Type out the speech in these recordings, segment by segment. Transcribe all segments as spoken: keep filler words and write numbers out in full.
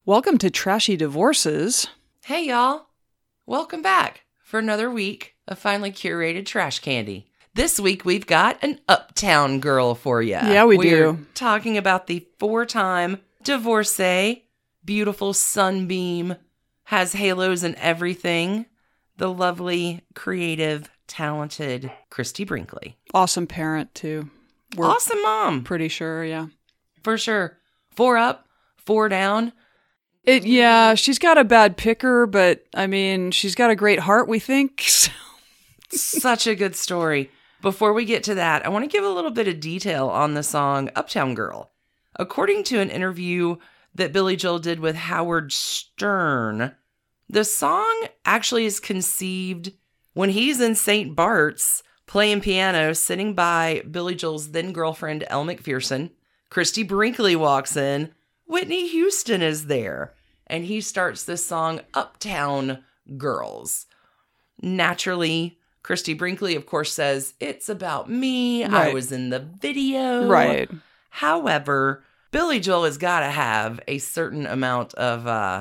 Welcome to Trashy Divorces. Hey, y'all. Welcome back for another week of finely curated trash candy. This week, we've got an Uptown Girl for you. Yeah, we We're do. talking about the four-time divorcee, beautiful sunbeam, has halos and everything, the lovely, creative, talented Christie Brinkley. Awesome parent, too. We're awesome mom. Pretty sure, yeah. For sure. Four up, four down. It, yeah, she's got a bad picker, but, I mean, she's got a great heart, we think. So. Such a good story. Before we get to that, I want to give a little bit of detail on the song Uptown Girl. According to an interview that Billy Joel did with Howard Stern, the song actually is conceived when he's in Saint Bart's playing piano, sitting by Billy Joel's then-girlfriend, Elle Macpherson. Christie Brinkley walks in. Whitney Houston is there. And he starts this song, Uptown Girls. Naturally, Christie Brinkley, of course, says, it's about me. Right. I was in the video. Right. However, Billy Joel has got to have a certain amount of uh,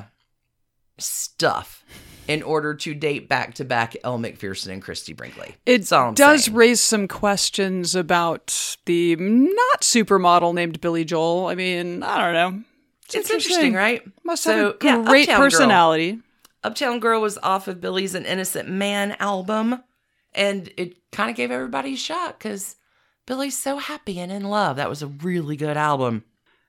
stuff in order to date back-to-back Elle Macpherson and Christie Brinkley. It That's all I'm does saying. raise some questions about the not supermodel named Billy Joel. I mean, I don't know. It's, it's interesting, right? Must so, have a yeah, great Uptown personality. Girl. Uptown Girl was off of Billy's An Innocent Man album, and it kind of gave everybody a shot because Billy's so happy and in love. That was a really good album.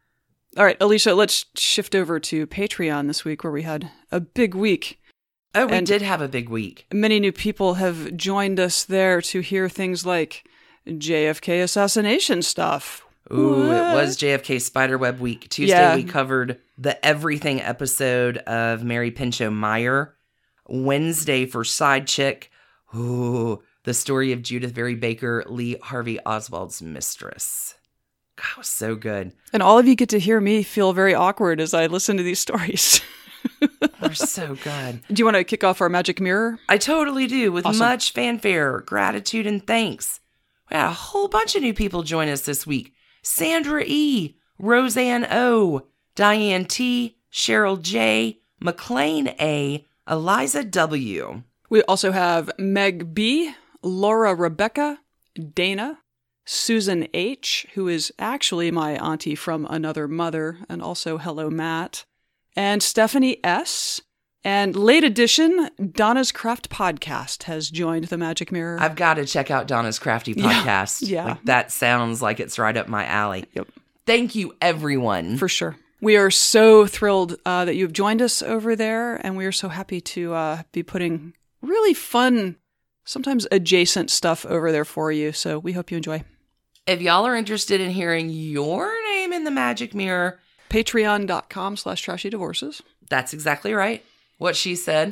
All right, Alicia, let's shift over to Patreon this week where we had a big week. Oh, we and did have a big week. Many new people have joined us there to hear things like J F K assassination stuff. Ooh, What? it was J F K Spiderweb week. Tuesday, Yeah. we covered the Everything episode of Mary Pinchot Meyer. Wednesday, for Side Chick, ooh, the story of Judith Very Baker, Lee Harvey Oswald's mistress. God, it was so good. And all of you get to hear me feel very awkward as I listen to these stories. They're so good. Do you want to kick off our magic mirror? I totally do, with Awesome. much fanfare, gratitude, and thanks. We had a whole bunch of new people join us this week. Sandra E., Roseanne O., Diane T., Cheryl J., McLean A., Eliza W. We also have Meg B., Laura Rebecca, Dana, Susan H., who is actually my auntie from another mother, and also hello, Matt, and Stephanie S., and late edition, Donna's Craft Podcast has joined the Magic Mirror. I've got to check out Donna's Crafty Yeah, Podcast. yeah. Like, that sounds like it's right up my alley. Yep. Thank you, everyone. For sure. We are so thrilled uh, that you've joined us over there, and we are so happy to uh, be putting really fun, sometimes adjacent stuff over there for you, so we hope you enjoy. If y'all are interested in hearing your name in the Magic Mirror, Patreon.com slash trashy divorces. that's exactly right. What she said.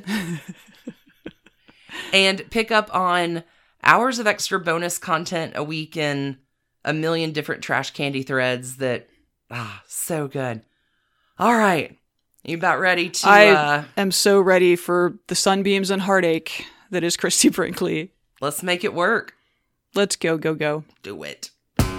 And pick up on hours of extra bonus content a week in a million different trash candy threads that, ah, so good. All right. You about ready to... I uh, am so ready for the sunbeams and heartache that is Christie Brinkley. let's make it work. Let's go, go, go. Do it.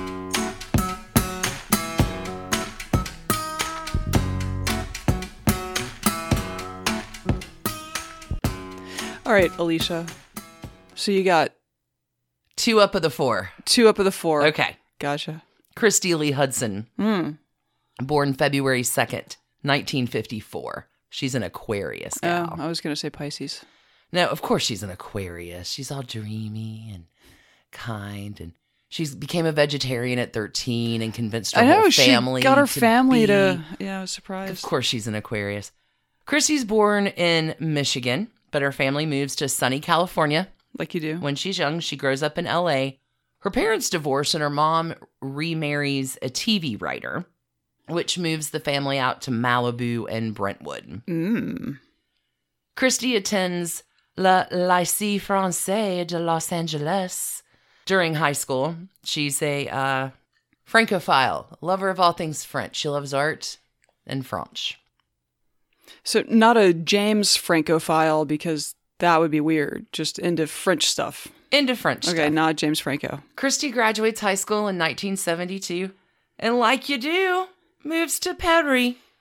All right, Alicia. So you got Two up of the four. two up of the four. Okay. Gotcha. Christy Lee Hudson, Hmm. born February second, nineteen fifty-four. She's an Aquarius gal. Oh, I was going to say Pisces. Now, of course she's an Aquarius. She's all dreamy and kind, and she became a vegetarian at thirteen and convinced her I know, whole she family got her to family be- to... Yeah, I was surprised. Of course she's an Aquarius. Christy's born in Michigan, but her family moves to sunny California. Like you do. When she's young, she grows up in L A. Her parents divorce, and her mom remarries a T V writer, which moves the family out to Malibu and Brentwood. Mm. Christy attends Le Lycée Français de Los Angeles. During high school, she's a uh, Francophile, lover of all things French. She loves art and French. So not a James Francophile, because that would be weird. Just into French stuff. Into French Okay, stuff. not James Franco. Christy graduates high school in nineteen seventy-two, and like you do, moves to Paris.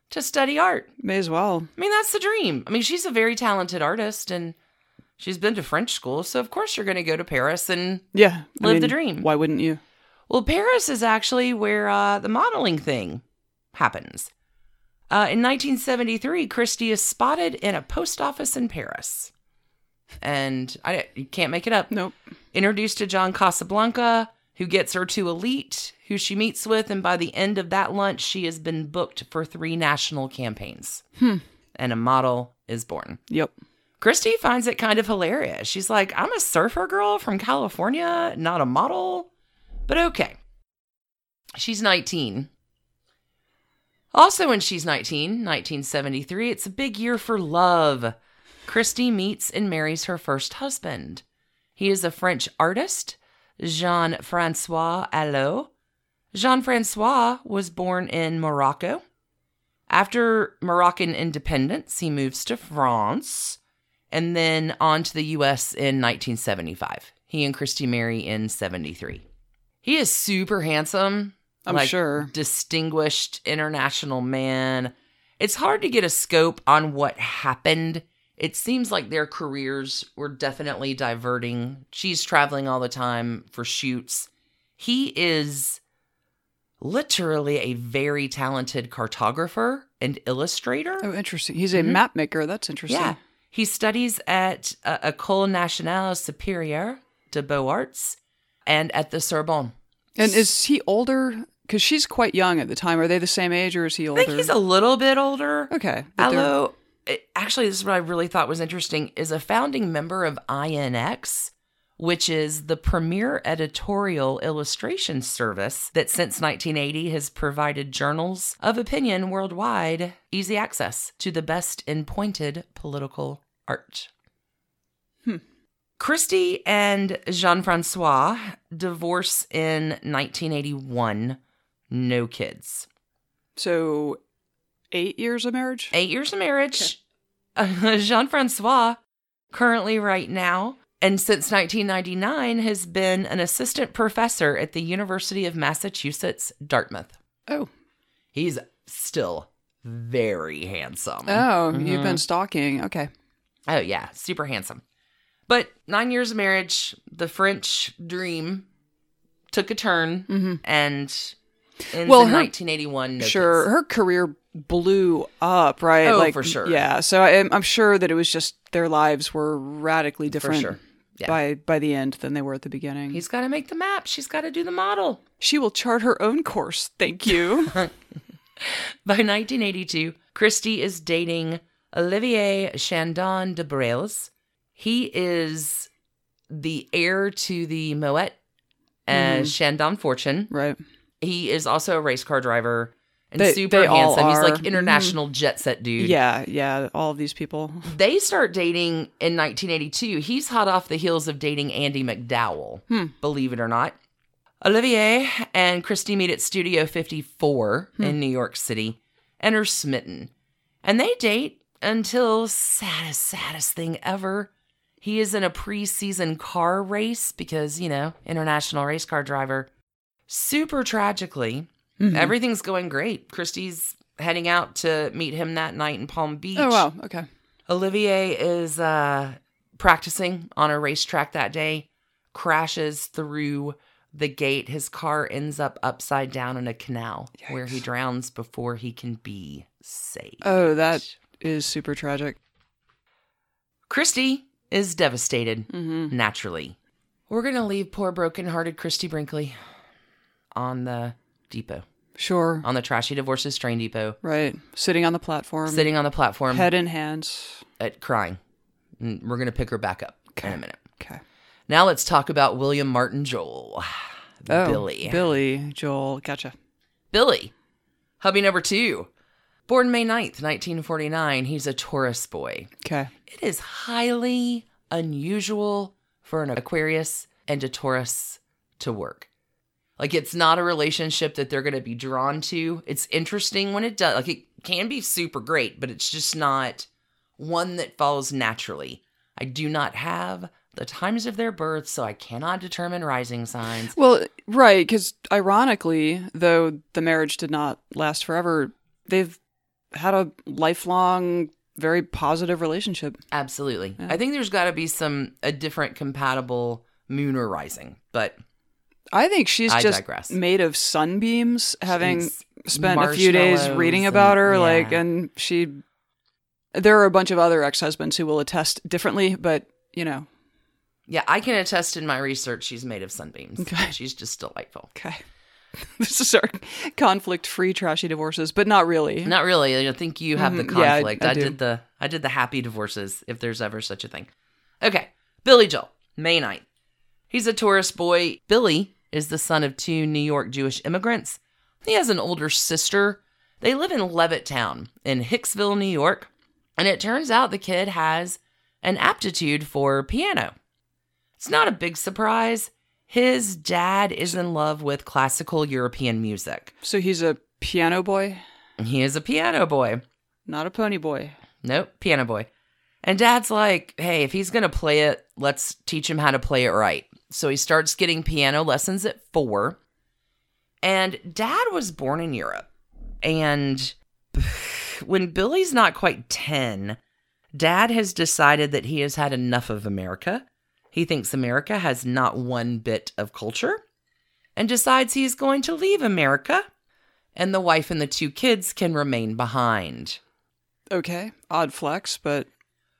to study art. May as well. I mean, that's the dream. I mean, she's a very talented artist, and she's been to French school, so of course you're going to go to Paris and Yeah. I live mean, the dream. Why wouldn't you? Well, Paris is actually where uh, the modeling thing happens. Uh, in nineteen seventy-three, Christy is spotted in a post office in Paris. And I, you can't make it up. Nope. Introduced to John Casablanca, who gets her to Elite, who she meets with, and by the end of that lunch, she has been booked for three national campaigns. Hmm. And a model is born. Yep. Christy finds it kind of hilarious. She's like, I'm a surfer girl from California, not a model. But okay. She's nineteen. Also when she's nineteen, nineteen seventy-three, it's a big year for love. Christy meets and marries her first husband. He is a French artist, Jean-Francois Allot. Jean-Francois was born in Morocco. After Moroccan independence, he moves to France and then on to the U S in nineteen seventy-five. He and Christy marry in seventy-three. He is super handsome. I'm like, sure. Distinguished international man. It's hard to get a scope on what happened. It seems like their careers were definitely diverting. She's traveling all the time for shoots. He is literally a very talented cartographer and illustrator. Oh, interesting. He's a Mhm. map maker. That's interesting. Yeah. He studies at uh, École Nationale Supérieure de Beaux-Arts and at the Sorbonne. And is he older? Because she's quite young at the time. Are they the same age or is he I older? think he's a little bit older. Okay. but they're- Allot, it- actually, this is what I really thought was interesting, is a founding member of I N X, which is the premier editorial illustration service that since nineteen eighty has provided journals of opinion worldwide easy access to the best in pointed political art. Hmm. Christy and Jean-Francois divorce in nineteen eighty-one. No kids. So eight years of marriage? Eight years of marriage. Uh, Jean-Francois, currently right now, and since nineteen ninety-nine, has been an assistant professor at the University of Massachusetts, Dartmouth. Oh. He's still very handsome. Oh, Mhm. you've been stalking. Okay. Oh, yeah, super handsome. But nine years of marriage, the French dream took a turn, Mm-hmm. and ends Well, in her- nineteen eighty-one. No Sure. kids. Her career blew up, right? Oh, like, for sure. Yeah. So I'm, I'm sure that it was just their lives were radically different sure. Yeah. by by the end than they were at the beginning. He's got to make the map. She's got to do the model. She will chart her own course. Thank you. By nineteen eighty-two, Christy is dating Olivier Chandon de Brels. He is the heir to the Moet and Mhm. Chandon fortune. Right. He is also a race car driver and They- super they all handsome. He's are. like international jet set dude. Yeah. Yeah. All of these people. They start dating in nineteen eighty-two. He's hot off the heels of dating Andy McDowell, Hmm. believe it or not. Olivier and Christy meet at Studio fifty-four Hmm. in New York City and are smitten. And they date until saddest, saddest thing ever. He is in a preseason car race because, you know, international race car driver. Super tragically, Mhm. everything's going great. Christy's heading out to meet him that night in Palm Beach. Oh, wow. Okay. Olivier is uh, practicing on a racetrack that day, crashes through the gate. His car ends up upside down in a canal where he Yikes. drowns before he can be saved. Oh, that is super tragic. Christy is devastated, Mm-hmm. naturally. We're going to leave poor broken-hearted Christy Brinkley on the depot, Sure. on the trashy divorces train depot, Right. Sitting on the platform. sitting on the platform, Head in hands. at crying. And we're going to pick her back up in a minute. Okay. Now let's talk about William Martin Joel. Oh, Billy. Billy. Joel. Gotcha. Billy. Hubby number two. Born May ninth, nineteen forty-nine. He's a Taurus boy. Okay. It is highly unusual for an Aquarius and a Taurus to work. Like, it's not a relationship that they're going to be drawn to. It's interesting when it does. Like, it can be super great, but it's just not one that follows naturally. I do not have the times of their birth, so I cannot determine rising signs. Well, right, because ironically, though the marriage did not last forever, they've had a lifelong, very positive relationship. Absolutely. Yeah. I think there's got to be some, a different compatible Mooner rising, but I think she's I just digress. made of sunbeams, having She's spent a few days marshmallows reading and- about her. yeah. Like, and she, there are a bunch of other ex-husbands who will attest differently, but you know. Yeah, I can attest in my research she's made of sunbeams. Okay. She's just delightful. Okay. This is our conflict-free trashy divorces, but not really. Not really. I think you have the Mhm. Yeah, I- conflict. I I, do. did the I did the happy divorces, if there's ever such a thing. Okay. Billy Joel, May ninth. He's a tourist boy. Billy is the son of two New York Jewish immigrants. He has an older sister. They live in Levittown in Hicksville, New York. And it turns out the kid has an aptitude for piano. It's not a big surprise. His dad is in love with classical European music. So he's a piano boy, He is a piano boy. not a pony boy. Nope, piano boy. And dad's like, hey, if he's going to play it, let's teach him how to play it right. So he starts getting piano lessons at four. And dad was born in Europe. And when Billy's not quite ten, dad has decided that he has had enough of America. He thinks America has not one bit of culture and decides he's going to leave America and the wife and the two kids can remain behind. Okay, odd flex, but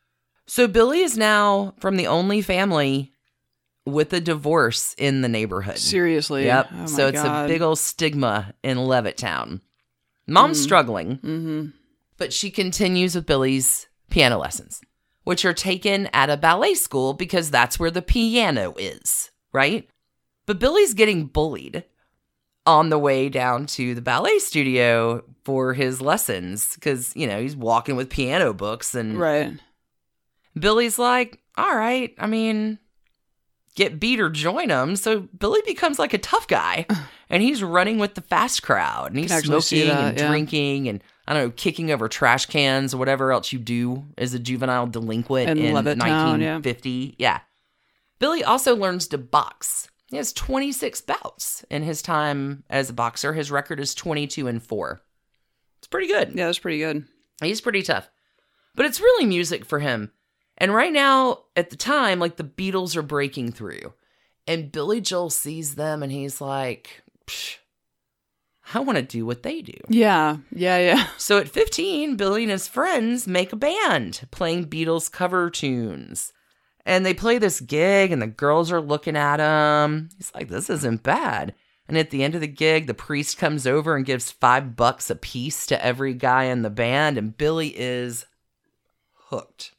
So Billy is now from the only family with a divorce in the neighborhood. seriously. Yep. Oh my so it's God. a big old stigma in Levittown. Mom's Mm. struggling, Mm-hmm. but she continues with Billy's piano lessons, which are taken at a ballet school because that's where the piano is, right? But Billy's getting bullied on the way down to the ballet studio for his lessons because, you know, he's walking with piano books and Right. Billy's like, all right, I mean, get beat or join them. So Billy becomes like a tough guy and he's running with the fast crowd and he's Can actually see smoking that, and yeah. drinking and, I don't know, kicking over trash cans or whatever else you do as a juvenile delinquent In in Levittown, nineteen fifty. Yeah. yeah. Billy also learns to box. He has twenty-six bouts in his time as a boxer. His record is twenty-two and four. It's pretty good. Yeah, that's pretty good. He's pretty tough. But it's really music for him. And right now, at the time, like the Beatles are breaking through. And Billy Joel sees them and he's like, Psh, I want to do what they do. Yeah, yeah, yeah. So at fifteen, Billy and his friends make a band playing Beatles cover tunes. And they play this gig and the girls are looking at him. He's like, this isn't bad. And at the end of the gig, the priest comes over and gives five bucks a piece to every guy in the band. And Billy is hooked.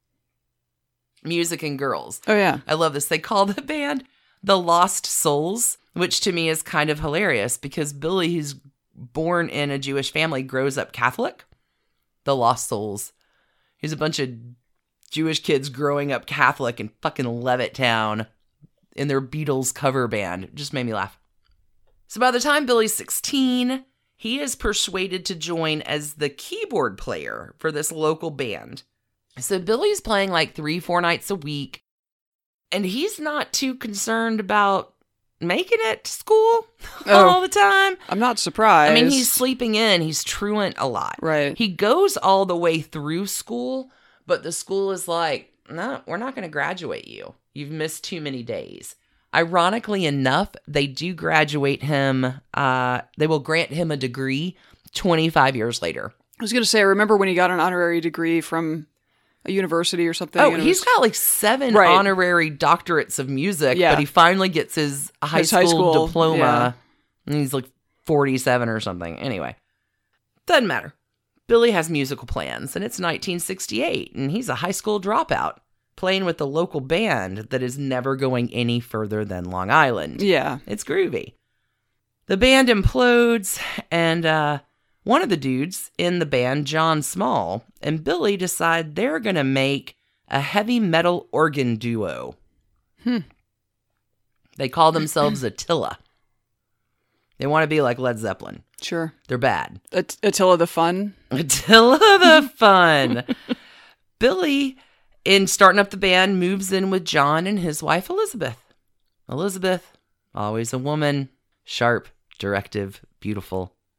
Music and girls. Oh, yeah. I love this. They call the band the Lost Souls, which to me is kind of hilarious because Billy, who's born in a Jewish family, grows up Catholic. The Lost Souls. He's a bunch of Jewish kids growing up Catholic in fucking Levittown in their Beatles cover band. It just made me laugh. So by the time Billy's sixteen, he is persuaded to join as the keyboard player for this local band. So Billy's playing like three, four nights a week, and he's not too concerned about making it to school Oh. all the time. I'm not surprised. I mean, he's sleeping in, he's truant a lot. Right. He goes all the way through school, but the school is like, no, we're not going to graduate you. You've missed too many days. Ironically enough, they do graduate him. Uh, they will grant him a degree twenty-five years later. I was going to say, I remember when he got an honorary degree from a university or something. Oh, and it he's was- got like seven Right. honorary doctorates of music, Yeah. but he finally gets his high, His school, high school, diploma. yeah. And he's like forty-seven or something. Anyway, doesn't matter. Billy has musical plans, and it's nineteen sixty-eight, and he's a high school dropout, playing with the local band that is never going any further than Long Island. Yeah. It's groovy. The band implodes, and uh, one of the dudes in the band, John Small, and Billy decide they're going to make a heavy metal organ duo. Hmm. They call themselves Attila. They want to be like Led Zeppelin. Sure. They're bad. At- Attila the Fun. Attila the Fun. Billy, in starting up the band, moves in with John and his wife, Elizabeth. Elizabeth, always a woman, sharp, directive, beautiful.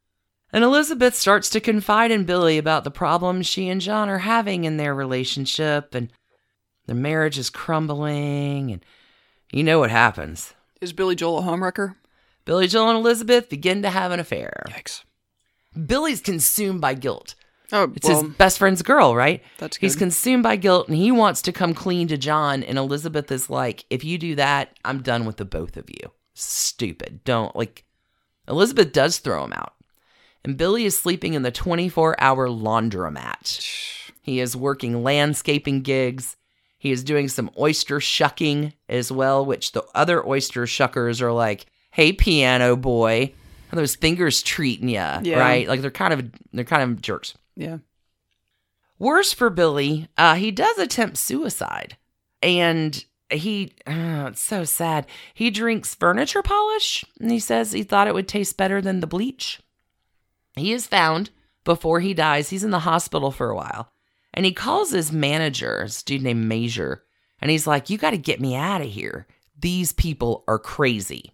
And Elizabeth starts to confide in Billy about the problems she and John are having in their relationship, and their marriage is crumbling, and you know what happens. Is Billy Joel a homewrecker? Billy Joel and Elizabeth begin to have an affair. Yikes. Billy's consumed by guilt. Oh, It's well, his best friend's girl, right? that's good. He's consumed by guilt, and he wants to come clean to John, and Elizabeth is like, if you do that, I'm done with the both of you. Stupid. Don't, like, Elizabeth does throw him out. And Billy is sleeping in the twenty-four hour laundromat. He is working landscaping gigs. He is doing some oyster shucking as well, which the other oyster shuckers are like, hey, piano boy, how are those fingers treating ya, Yeah. right? Like they're kind of they're kind of jerks. Yeah. Worse for Billy, uh, he does attempt suicide, and he oh, it's so sad. He drinks furniture polish, and he says he thought it would taste better than the bleach. He is found before he dies. He's in the hospital for a while, and he calls his manager, this dude named Major, and he's like, you got to get me out of here. These people are crazy.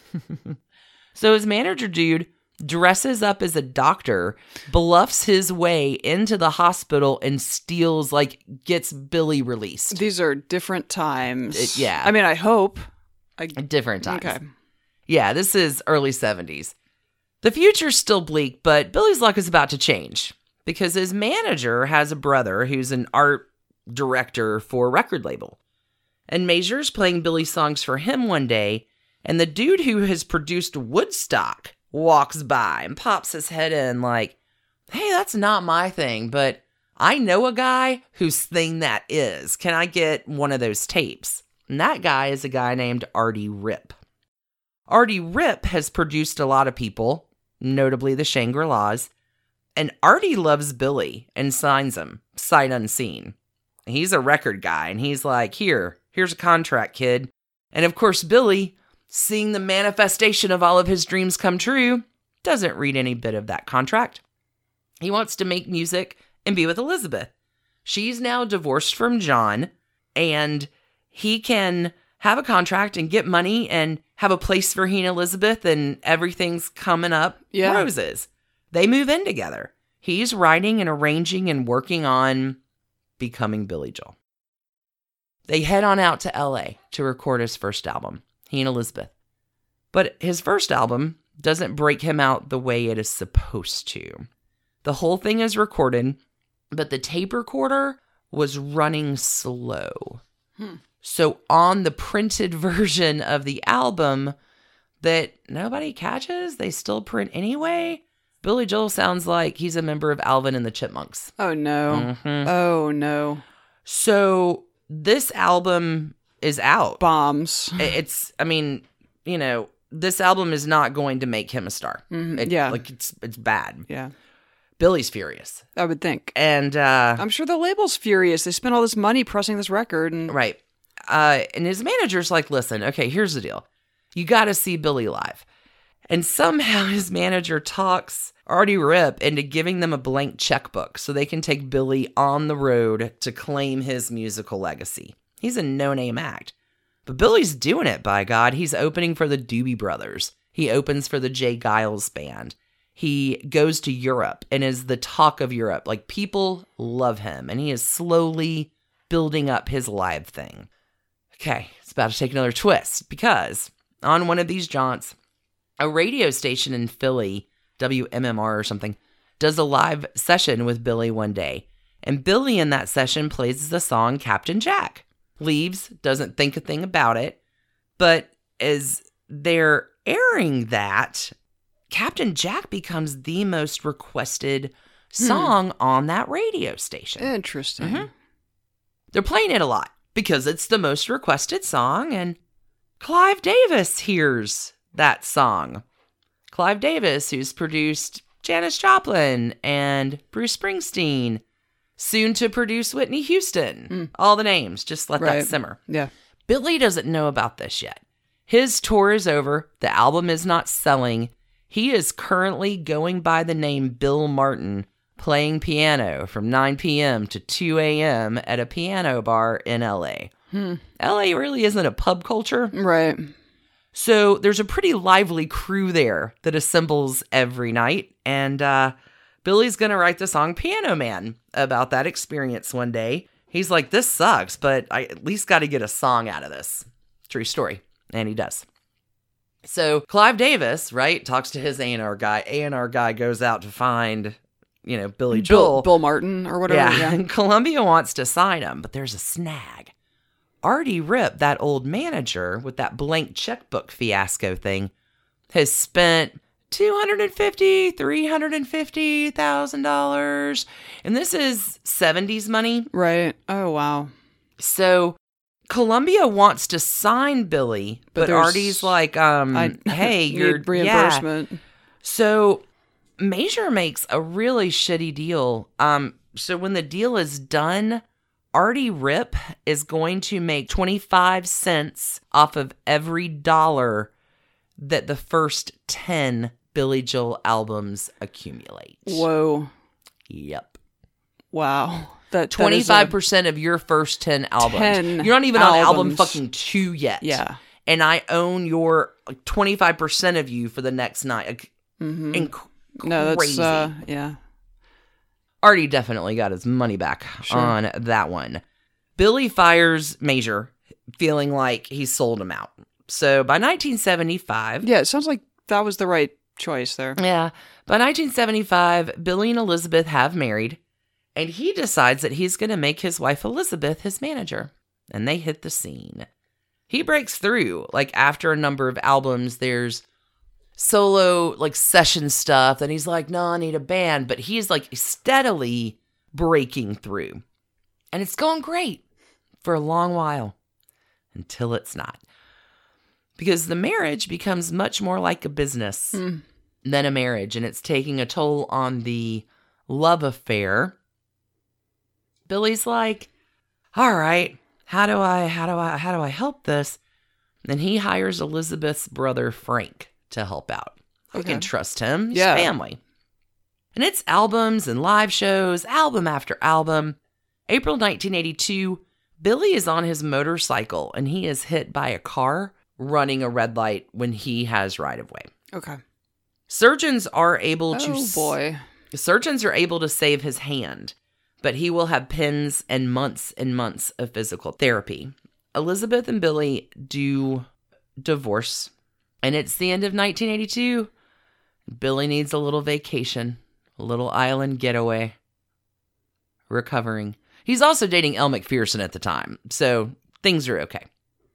So his manager dude dresses up as a doctor, bluffs his way into the hospital, and steals, like, gets Billy released. These are different times. It- yeah. I mean, I hope. I, At different times. okay. Yeah, this is early seventies. The future's still bleak, but Billy's luck is about to change because his manager has a brother who's an art director for a record label. And Major's playing Billy songs for him one day, and the dude who has produced Woodstock walks by and pops his head in like, hey, that's not my thing, but I know a guy whose thing that is. Can I get one of those tapes? And that guy is a guy named Artie Ripp. Artie Ripp has produced a lot of people, notably the Shangri-Las, and Artie loves Billy and signs him, sight unseen. He's a record guy, and he's like, here, here's a contract, kid. And of course, Billy, seeing the manifestation of all of his dreams come true, doesn't read any bit of that contract. He wants to make music and be with Elizabeth. She's now divorced from John, and he can have a contract and get money and have a place for he and Elizabeth, and everything's coming up Yeah. roses. They move in together. He's writing and arranging and working on becoming Billy Joel. They head on out to L A to record his first album, he and Elizabeth. But his first album doesn't break him out the way it is supposed to. The whole thing is recorded, but the tape recorder was running slow. Hmm. So on the printed version of the album that nobody catches, they still print anyway, Billy Joel sounds like he's a member of Alvin and the Chipmunks. Oh, no. Mhm. Oh, no. So this album is out. Bombs. It's, I mean, you know, this album is not going to make him a star. Mhm. It- Yeah. Like, it's it's bad. Yeah. Billy's furious. I would think. And, uh, I'm sure the label's furious. They spent all this money pressing this record. And right. Uh, and his manager's like, listen, okay, here's the deal. You got to see Billy live. And somehow his manager talks Artie Ripp into giving them a blank checkbook so they can take Billy on the road to claim his musical legacy. He's a no-name act. But Billy's doing it, by God. He's opening for the Doobie Brothers. He opens for the Jay Giles Band. He goes to Europe and is the talk of Europe. Like, people love him, and he is slowly building up his live thing. Okay, it's about to take another twist, because on one of these jaunts, a radio station in Philly, W M M R or something, does a live session with Billy one day. And Billy in that session plays the song Captain Jack. Leaves, doesn't think a thing about it. But as they're airing that, Captain Jack becomes the most requested song hmm. on that radio station. Interesting. Mm-hmm. They're playing it a lot because it's the most requested song, and Clive Davis hears that song. Clive Davis, who's produced Janis Joplin and Bruce Springsteen, soon to produce Whitney Houston. Mm. All the names, just let right. that simmer. Yeah. Billy doesn't know about this yet. His tour is over. The album is not selling. He is currently going by the name Bill Martin, playing piano from nine p.m. to two a.m. at a piano bar in L A. Hmm. L A really isn't a pub culture. Right. So there's a pretty lively crew there that assembles every night. And uh, Billy's going to write the song Piano Man about that experience one day. He's like, this sucks, but I at least got to get a song out of this. True story. And he does. So Clive Davis, right, talks to his A and R guy. A and R guy goes out to find, you know, Billy Joel. Bill, Bill Martin or whatever. Yeah. yeah. And Columbia wants to sign him, but there's a snag. Artie Ripp, that old manager with that blank checkbook fiasco thing, has spent two hundred fifty thousand dollars, three hundred fifty thousand dollars. And this is seventies money. Right. Oh, wow. So Columbia wants to sign Billy, but, But Artie's like, um, I hey, need you're reimbursement. Yeah. So Major makes a really shitty deal. Um, so when the deal is done, Artie Ripp is going to make twenty-five cents off of every dollar that the first ten Billy Joel albums accumulate. Whoa. Yep. Wow. That twenty-five percent of your first ten albums. ten You're not even on album albums. fucking two yet. Yeah. And I own your like, twenty-five percent of you for the next night. Like, Mm-hmm. inc- No, that's, crazy. uh, yeah. Artie definitely got his money back Sure. on that one. Billy fires Major, feeling like he sold him out. So by nineteen seventy-five... Yeah, it sounds like that was the right choice there. Yeah. By nineteen seventy-five, Billy and Elizabeth have married, and he decides that he's going to make his wife Elizabeth his manager. And they hit the scene. He breaks through. Like, after a number of albums, there's solo, like, session stuff. And he's like, no, I need a band. But he's, like, steadily breaking through. And it's going great for a long while. Until it's not. Because the marriage becomes much more like a business Hmm. than a marriage. And it's taking a toll on the love affair. Billy's like, all right, how do I, how do I, how do I help this? And he hires Elizabeth's brother, Frank, to help out. I Okay. can trust him. He's Yeah. family. And it's albums and live shows, album after album. April nineteen eighty-two, Billy is on his motorcycle and he is hit by a car running a red light when he has right of way. Okay. Surgeons are able to Oh, boy. Surgeons are able to save his hand, but he will have pins and months and months of physical therapy. Elizabeth and Billy do divorce, and it's the end of nineteen eighty-two. Billy needs a little vacation, a little island getaway, recovering. He's also dating Elle Macpherson at the time, so things are okay.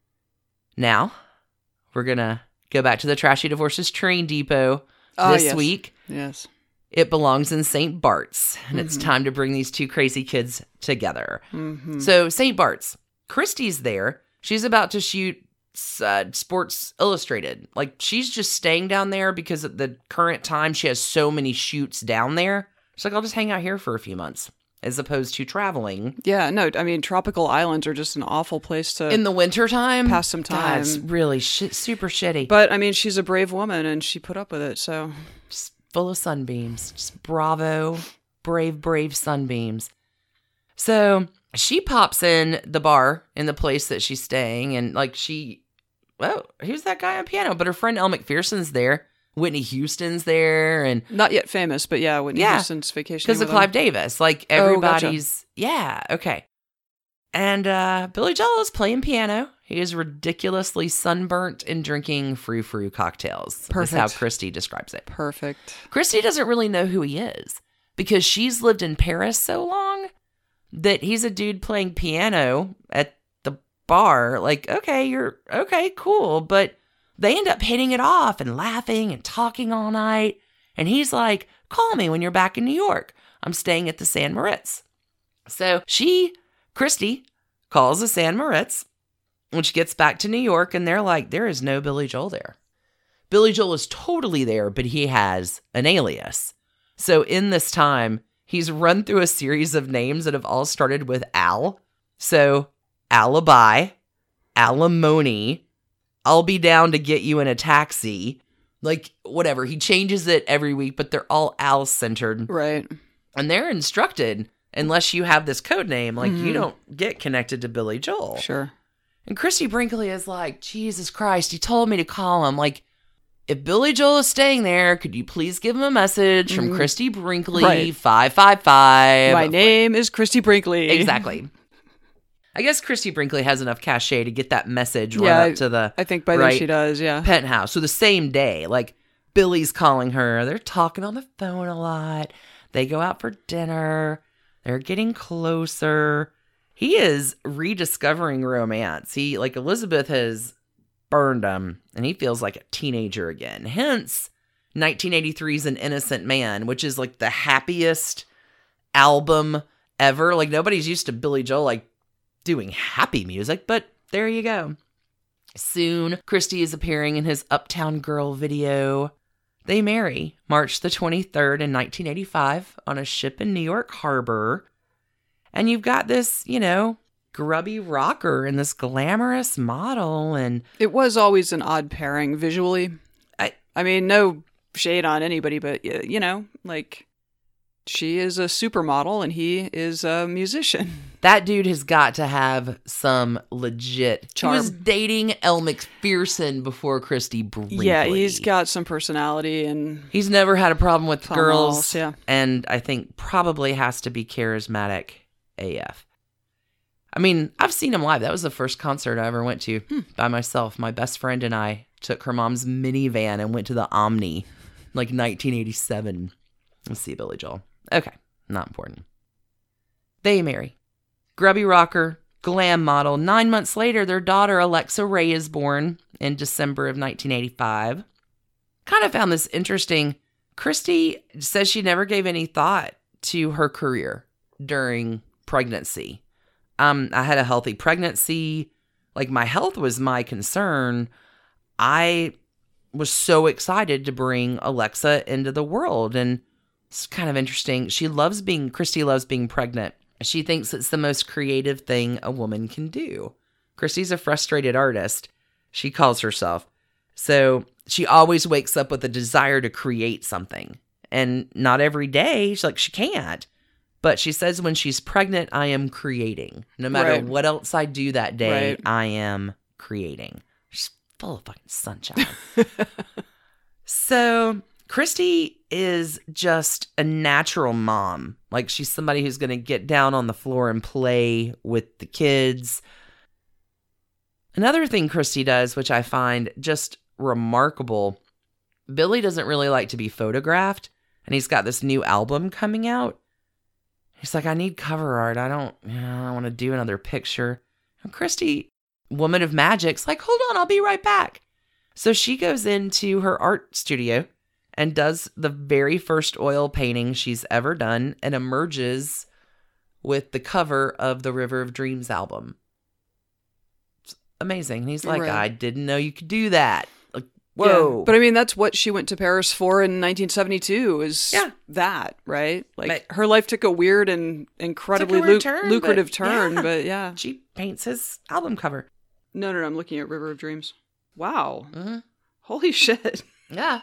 Now, we're going to go back to the Trashy Divorces Train Depot Ah, this yes. week. Yes. It belongs in Saint Bart's, and it's Mhm. time to bring these two crazy kids together. Mm-hmm. So, Saint Bart's, Christy's there. She's about to shoot uh, Sports Illustrated. Like, she's just staying down there because at the current time, she has so many shoots down there. She's like, I'll just hang out here for a few months, as opposed to traveling. Yeah, no, I mean, tropical islands are just an awful place to In the wintertime? pass some time. That's really sh- super shitty. But, I mean, she's a brave woman, and she put up with it, so... Just full of sunbeams. Just bravo, brave, brave sunbeams. So she pops in the bar in the place that she's staying, and like she, well, who's that guy on piano? But her friend Elle Macpherson's there. Whitney Houston's there, and Not yet famous, but yeah, Whitney Yeah, Houston's vacation. because of Clive Davis, like Oh, gotcha. everybody's, yeah, okay. And uh, Billy Joel is playing piano. He is ridiculously sunburnt and drinking frou-frou cocktails. That's how Perfect. Christy describes it. Perfect. Christy doesn't really know who he is because she's lived in Paris so long that he's a dude playing piano at the bar. Like, okay, you're okay, cool. But they end up hitting it off and laughing and talking all night. And he's like, call me when you're back in New York. I'm staying at the San Moritz. So she, Christy, calls the San Moritz when she gets back to New York, and they're like, there is no Billy Joel there. Billy Joel is totally there, but he has an alias. So in this time, he's run through a series of names that have all started with Al. So Alibi, Alimony, I'll be down to get you in a taxi. Like, whatever. He changes it every week, but they're all Al-centered. Right. And they're instructed, unless you have this code name, like, you Mhm. don't get connected to Billy Joel. Sure. And Christy Brinkley is like, Jesus Christ, he told me to call him. Like, if Billy Joel is staying there, could you please give him a message from mm-hmm. Christy Brinkley, right. five five five. My name is Christy Brinkley. Exactly. I guess Christy Brinkley has enough cachet to get that message yeah, right up to the I think by right then she does, yeah. penthouse. So the same day, like, Billy's calling her. They're talking on the phone a lot. They go out for dinner. They're getting closer. He is rediscovering romance. He, like, Elizabeth has burned him, and he feels like a teenager again. Hence, nineteen eighty-three's An Innocent Man, which is, like, the happiest album ever. Like, nobody's used to Billy Joel, like, doing happy music, but there you go. Soon, Christy is appearing in his Uptown Girl video. They marry March the twenty-third in nineteen eighty-five on a ship in New York Harbor. And you've got this, you know, grubby rocker and this glamorous model. And it was always an odd pairing visually. I, I mean, no shade on anybody, but, you know, like, she is a supermodel and he is a musician. That dude has got to have some legit charm. He was dating Elle Macpherson before Christy Brinkley. Yeah, he's got some personality and he's never had a problem with girls. Else, yeah. And I think probably has to be charismatic A F. I mean, I've seen him live. That was the first concert I ever went to hmm. by myself. My best friend and I took her mom's minivan and went to the Omni, like nineteen eighty-seven. Let's see Billy Joel. Okay, not important. They marry. Grubby rocker, glam model. Nine months later, their daughter Alexa Ray is born in December of nineteen eighty-five. Kind of found this interesting. Christy says she never gave any thought to her career during pregnancy. Um, I had a healthy pregnancy. Like, my health was my concern. I was so excited to bring Alexa into the world, and it's kind of interesting. She loves being, Christy loves being pregnant. She thinks it's the most creative thing a woman can do. Christy's a frustrated artist, she calls herself. So she always wakes up with a desire to create something. And not every day, she's like, she can't. But she says when she's pregnant, I am creating. No matter right. what else I do that day, right. I am creating. She's full of fucking sunshine. So Christy is just a natural mom. Like, she's somebody who's going to get down on the floor and play with the kids. Another thing Christy does, which I find just remarkable, Billy doesn't really like to be photographed, and he's got this new album coming out. He's like, I need cover art. I don't, you know, I don't want to do another picture. And Christy, woman of magic's like, hold on, I'll be right back. So she goes into her art studio and does the very first oil painting she's ever done and emerges with the cover of the River of Dreams album. It's amazing. And he's like, right. I didn't know you could do that. Like, whoa. Yeah, but I mean, that's what she went to Paris for in nineteen seventy-two is yeah. that, right? Like, but her life took a weird and incredibly a weird lu- turn, lucrative but turn, yeah. but yeah. She paints his album cover. No, no, no, I'm looking at River of Dreams. Wow. Mm-hmm. Holy shit. Yeah.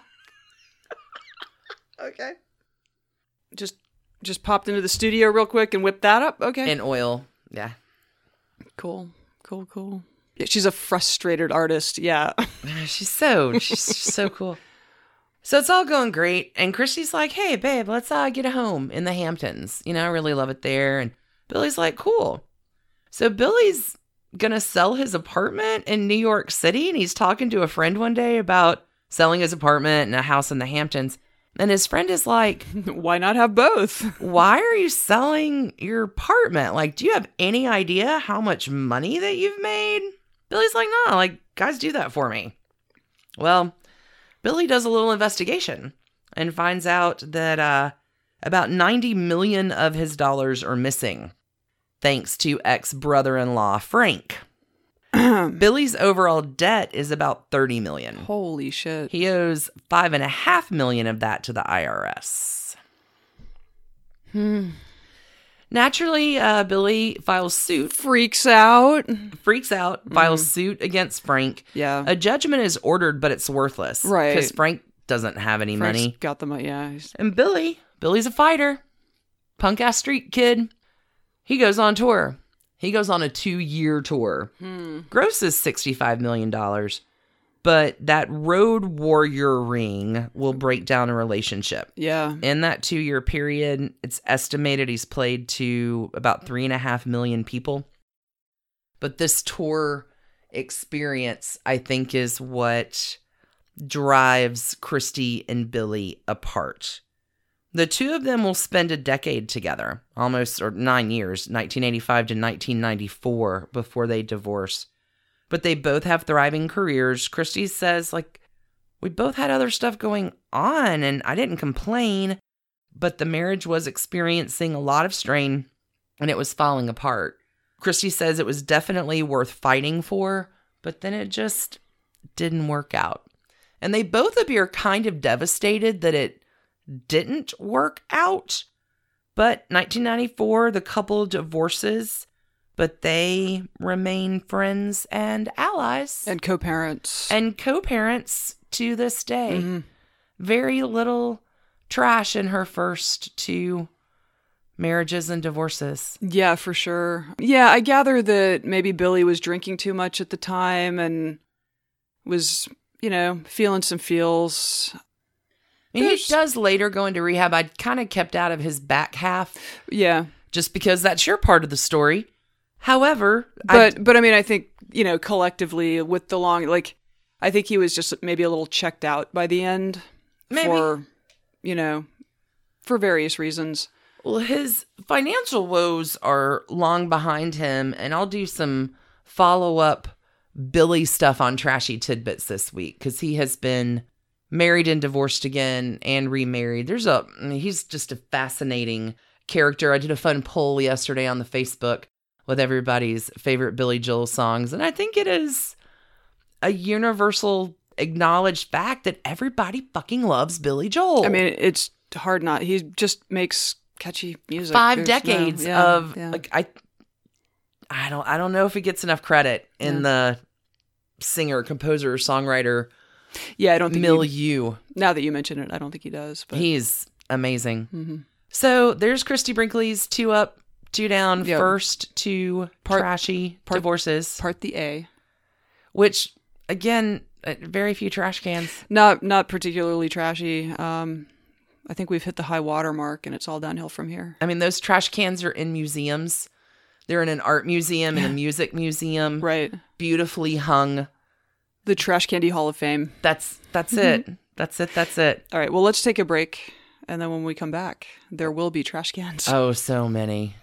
Okay. Just just popped into the studio real quick and whipped that up? Okay. In oil. Yeah. Cool. Cool, cool. Yeah, she's a frustrated artist. Yeah. She's so, she's so cool. So it's all going great. And Christy's like, hey, babe, let's uh, get a home in the Hamptons. You know, I really love it there. And Billy's like, cool. So Billy's going to sell his apartment in New York City. And he's talking to a friend one day about selling his apartment and a house in the Hamptons. And his friend is like, why not have both? Why are you selling your apartment? Like, do you have any idea how much money that you've made? Billy's like, no, like, guys do that for me. Well, Billy does a little investigation and finds out that uh, about ninety million of his dollars are missing, thanks to ex-brother-in-law Frank. Billy's overall debt is about thirty million. Holy shit. He owes five and a half million of that to the I R S. Hmm. Naturally, uh, Billy files suit. Freaks out. Freaks out, files mm. suit against Frank. Yeah. A judgment is ordered, but it's worthless. Right. Because Frank doesn't have any Frank's money. got the money, yeah. He's... And Billy, Billy's a fighter. Punk-ass street kid. He goes on tour. He goes on a two-year tour. Hmm. Grosses sixty-five million dollars. But that road warrior ring will break down a relationship. Yeah. In that two-year period, it's estimated he's played to about three and a half million people. But this tour experience, I think, is what drives Christy and Billy apart. The two of them will spend a decade together, almost, or nine years, nineteen eighty-five to nineteen ninety-four, before they divorce. But they both have thriving careers. Christy says, like, we both had other stuff going on, and I didn't complain, but the marriage was experiencing a lot of strain, and it was falling apart. Christy says it was definitely worth fighting for, but then it just didn't work out. And they both appear kind of devastated that it didn't work out. But nineteen ninety-four, the couple divorces, but they remain friends and allies. And co-parents. And co-parents to this day. Mm-hmm. Very little trash in her first two marriages and divorces. Yeah, for sure. Yeah, I gather that maybe Billy was drinking too much at the time and was, you know, feeling some feels. I mean, he does later go into rehab. I kind of kept out of his back half. Yeah. Just because that's your part of the story. However, but I, but I mean, I think, you know, collectively with the long, like, I think he was just maybe a little checked out by the end. Maybe. For, you know, for various reasons. Well, his financial woes are long behind him, and I'll do some follow-up Billy stuff on Trashy Tidbits this week, because he has been married and divorced again and remarried. There's a, I mean, he's just a fascinating character. I did a fun poll yesterday on the Facebook with everybody's favorite Billy Joel songs. And I think it is a universal acknowledged fact that everybody fucking loves Billy Joel. I mean, it's hard not. He just makes catchy music. Five There's decades no, yeah, of yeah. like I I don't I don't know if he gets enough credit in Yeah. the singer, composer, songwriter Yeah, I don't think he, milieu. now that you mention it, I don't think he does. But He's amazing. Mhm. So there's Christy Brinkley's two up, two down, Yep. first two Part- trashy part- divorces, part the A. which again, uh, very few trash cans. Not not particularly trashy. Um, I think we've hit the high water mark, and it's all downhill from here. I mean, those trash cans are in museums. They're in an art museum and a music museum, Right. beautifully hung. The Trash Candy Hall of Fame. That's that's it. That's it. That's it. All right. Well, let's take a break, and then when we come back, there will be trash cans. Oh, so many.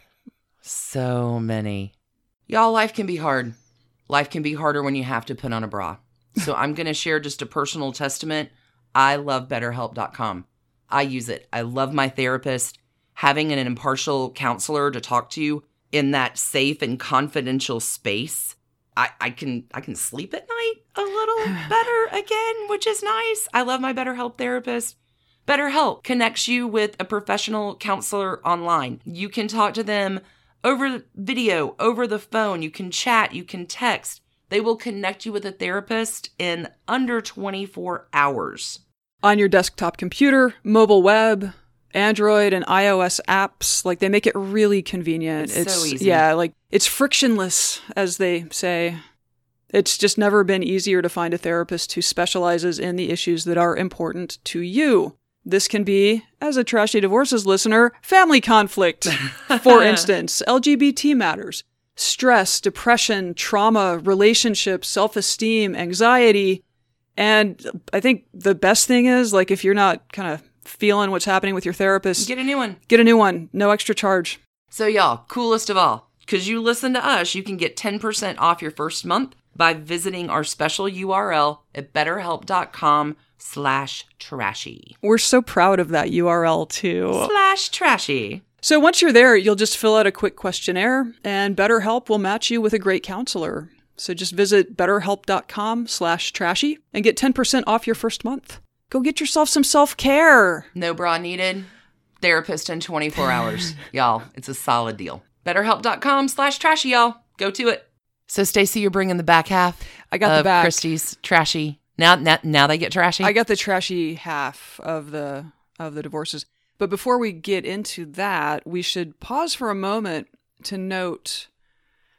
So many. Y'all, life can be hard. Life can be harder when you have to put on a bra. So I'm going to share just a personal testament. I love better help dot com. I use it. I love my therapist. Having an impartial counselor to talk to in that safe and confidential space. I, I can I can sleep at night a little better again, which is nice. I love my BetterHelp therapist. BetterHelp connects you with a professional counselor online. You can talk to them over video, over the phone. You can chat, you can text. They will connect you with a therapist in under twenty-four hours. On your desktop computer, mobile web, Android and iOS apps, like they make it really convenient. It's so easy. Yeah, like it's frictionless, as they say. It's just never been easier to find a therapist who specializes in the issues that are important to you. This can be, as a Trashy Divorces listener, family conflict, for instance, L G B T matters, stress, depression, trauma, relationships, self-esteem, anxiety. And I think the best thing is, like, if you're not kind of feeling what's happening with your therapist, Get a new one. get a new one. No extra charge. So y'all, coolest of all, because you listen to us, you can get ten percent off your first month by visiting our special U R L at betterhelp.com slash trashy. We're so proud of that U R L, too. Slash trashy. So once you're there, you'll just fill out a quick questionnaire, and BetterHelp will match you with a great counselor. So just visit betterhelp.com slash trashy and get ten percent off your first month. Go get yourself some self-care. No bra needed. Therapist in twenty-four hours. Y'all, it's a solid deal. Betterhelp.com slash trashy, y'all. Go to it. So, Stacey, you're bringing the back half I got of the back. Christy's trashy. Now, now, now they get trashy? I got the trashy half of the of the divorces. But before we get into that, we should pause for a moment to note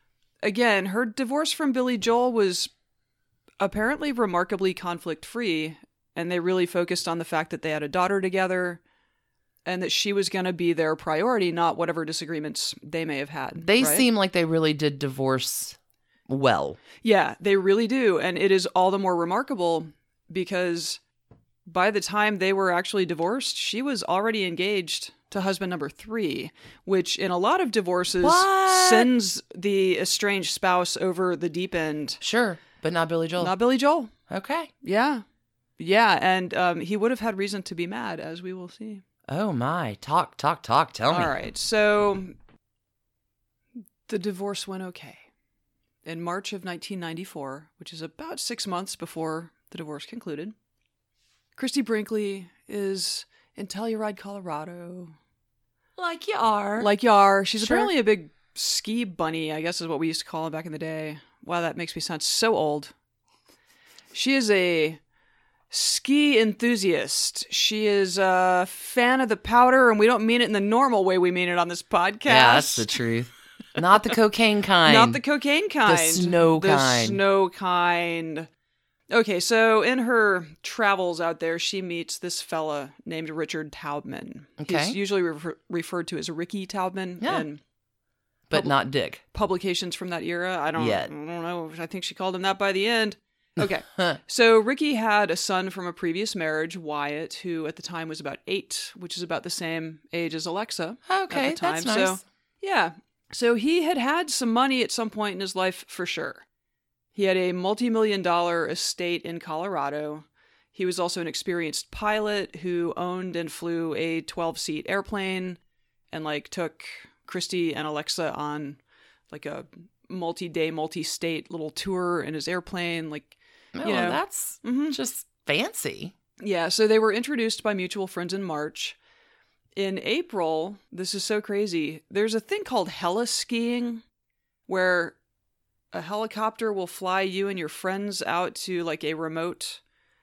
again, her divorce from Billy Joel was apparently remarkably conflict-free, and they really focused on the fact that they had a daughter together and that she was going to be their priority, not whatever disagreements they may have had. They right? seem like they really did divorce well. Yeah, they really do. And it is all the more remarkable because by the time they were actually divorced, she was already engaged to husband number three, which in a lot of divorces What? sends the estranged spouse over the deep end. Sure, but not Billy Joel. Not Billy Joel. Okay. Yeah. Yeah, and um, he would have had reason to be mad, as we will see. Oh my. Talk, talk, talk. Tell me. All right, so the divorce went okay. In March of nineteen ninety-four, which is about six months before the divorce concluded, Christy Brinkley is in Telluride, Colorado. Like you are. Like you are. She's Sure. apparently a big ski bunny, I guess is what we used to call them back in the day. Wow, that makes me sound so old. She is a ski enthusiast. She is a fan of the powder, and we don't mean it in the normal way we mean it on this podcast. Yeah, that's the truth. Not the cocaine kind. Not the cocaine kind. The snow the kind. snow kind. Okay, so in her travels out there, she meets this fella named Richard Taubman. Okay. He's usually refer- referred to as Ricky Taubman Yeah. in But Public- not Dick. publications from that era. I don't, Yet. I don't know. I think she called him that by the end. Okay. Huh. So Ricky had a son from a previous marriage, Wyatt, who at the time was about eight, which is about the same age as Alexa. Okay, at the time. that's nice. So, yeah. So he had had some money at some point in his life for sure. He had a multi-million dollar estate in Colorado. He was also an experienced pilot who owned and flew a twelve-seat airplane and like took Christy and Alexa on like a multi-day, multi-state little tour in his airplane. Like, Oh, you know, that's mhm. just fancy. Yeah, so they were introduced by mutual friends in March. In April, this is so crazy, there's a thing called heli-skiing where a helicopter will fly you and your friends out to like a remote,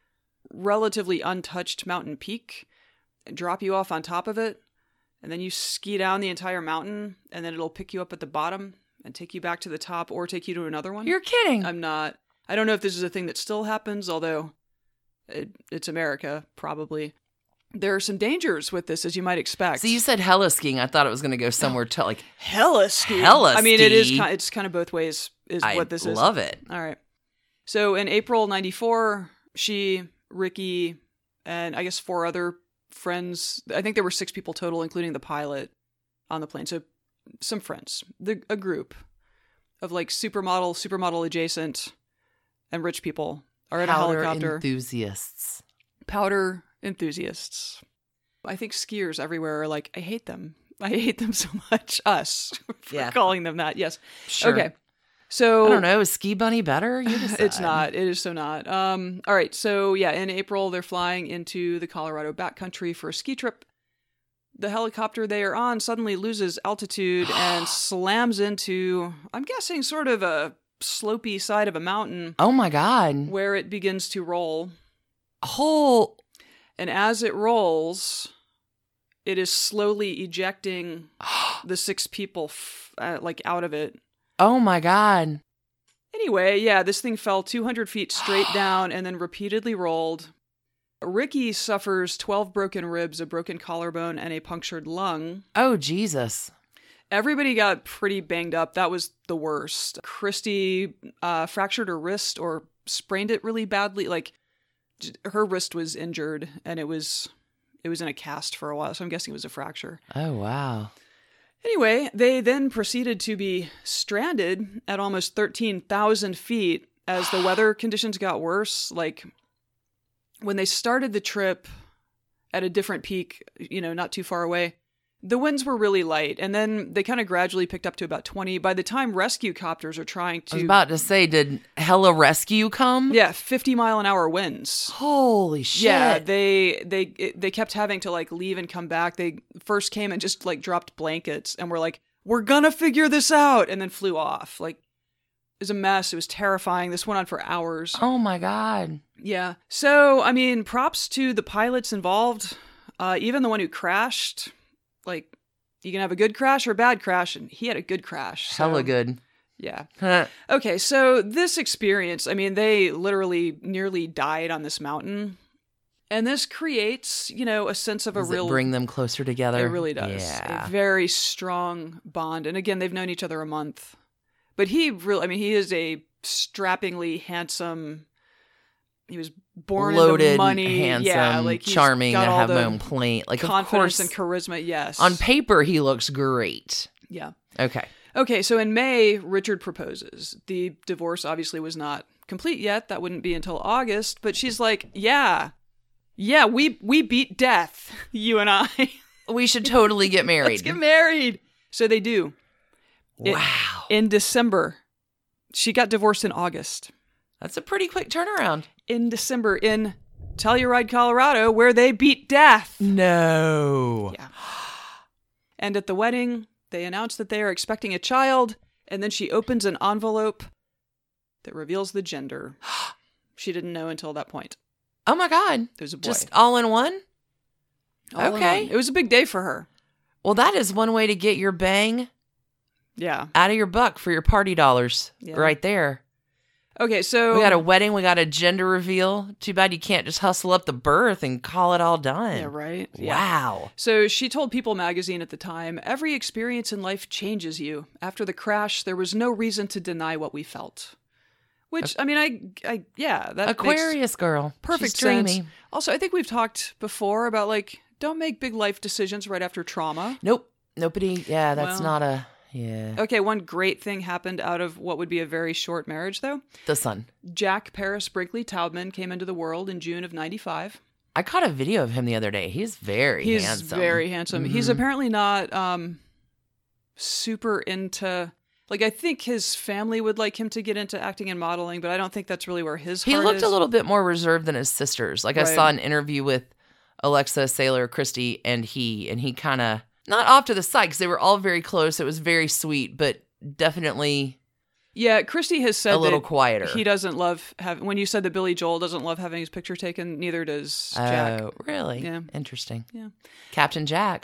relatively untouched mountain peak and drop you off on top of it. And then you ski down the entire mountain and then it'll pick you up at the bottom and take you back to the top or take you to another one. You're kidding. I'm not. I don't know if this is a thing that still happens, although it, it's America, probably. There are some dangers with this, as you might expect. So you said heli skiing. I thought it was going to go somewhere to like hella ski. Hella I mean, it is. ski. ki- It's kind of both ways. Is I what this is. love it. All right. So in April ninety-four, she, Ricky, and I guess four other friends. I think there were six people total, including the pilot, on the plane. So some friends, the a group of like supermodel, supermodel adjacent, and rich people are at Powder a helicopter. enthusiasts. Powder enthusiasts. I think skiers everywhere are like, I hate them. I hate them so much. Us for Yeah. calling them that. Yes. Sure. Okay. So I don't know. Is Ski Bunny better? You decide. it's not. It is so not. Um. All right. So yeah, in April they're flying into the Colorado backcountry for a ski trip. The helicopter they are on suddenly loses altitude and slams into, I'm guessing, sort of a slopey side of a mountain Oh my God. where it begins to roll. Whole. And as it rolls, it is slowly ejecting the six people f- uh, like out of it. Oh my God. Anyway, yeah, this thing fell two hundred feet straight down and then repeatedly rolled. Ricky suffers twelve broken ribs, a broken collarbone, and a punctured lung. Oh Jesus. Everybody got pretty banged up. That was the worst. Christy uh, fractured her wrist or sprained it really badly. Like, j- her wrist was injured, and it was it was in a cast for a while, so I'm guessing it was a fracture. Oh wow. Anyway, they then proceeded to be stranded at almost thirteen thousand feet as the weather conditions got worse. Like, when they started the trip at a different peak, you know, not too far away, the winds were really light, and then they kind of gradually picked up to about twenty. By the time rescue copters are trying I was to... about to say, did Hella Rescue come? Yeah, fifty mile an hour winds. Holy shit. Yeah, they they they kept having to like leave and come back. They first came and just like dropped blankets and were like, "We're gonna figure this out," and then flew off. Like, it was a mess. It was terrifying. This went on for hours. Oh my God. Yeah. So I mean, props to the pilots involved. Uh, even the one who crashed. Like, you can have a good crash or a bad crash, and he had a good crash. So, Hella good. Yeah. Huh. Okay, so this experience, I mean, they literally nearly died on this mountain. And this creates, you know, a sense of Does a real... it bring them closer together? It really does. Yeah. A very strong bond. And again, they've known each other a month. But he really, I mean, he is a strappingly handsome... He was born Loaded, into money. handsome, yeah, like he's charming, got to all have the my own plane. Like, confidence of course, and charisma, yes. on paper, he looks great. Yeah. Okay. Okay, so in May, Richard proposes. The divorce obviously was not complete yet. That wouldn't be until August. But she's like, yeah, yeah, we we beat death, you and I. We should totally get married. Let's get married. So they do. Wow. In, in December. She got divorced in August. That's a pretty quick turnaround. In December in Telluride, Colorado, where they beat death. No. Yeah. And at the wedding, they announce that they are expecting a child, and then she opens an envelope that reveals the gender. She didn't know until that point. Oh my God. It was a boy. Just all in one? All in okay. one. It was a big day for her. Well, that is one way to get your bang Yeah. out of your buck for your party dollars. Yeah. Right there. Okay, so... We got a wedding. We got a gender reveal. Too bad you can't just hustle up the birth and call it all done. Yeah, right? Yeah. Wow. So she told People magazine at the time, every experience in life changes you. After the crash, there was no reason to deny what we felt. Which, I mean, I, I yeah, that Aquarius makes girl. perfect She's sense. dreamy. Also, I think we've talked before about, like, don't make big life decisions right after trauma. Nope. Nobody. Yeah, that's Well- not a... Yeah. Okay, one great thing happened out of what would be a very short marriage, though. The son. Jack Paris Brinkley Taubman came into the world in June of ninety-five. I caught a video of him the other day. He's very He's handsome. very handsome. He's Mhm. apparently not um, super into... Like, I think his family would like him to get into acting and modeling, but I don't think that's really where his He heart looked is. a little bit more reserved than his sisters. Like I Right. saw an interview with Alexa Saylor, Christy, and he, and he kind of, not off to the side because they were all very close. It was very sweet, but definitely Yeah, Christy has said a little that quieter. he doesn't love having... When you said that Billy Joel doesn't love having his picture taken, neither does Jack. Oh, really? Yeah. Interesting. Yeah. Captain Jack.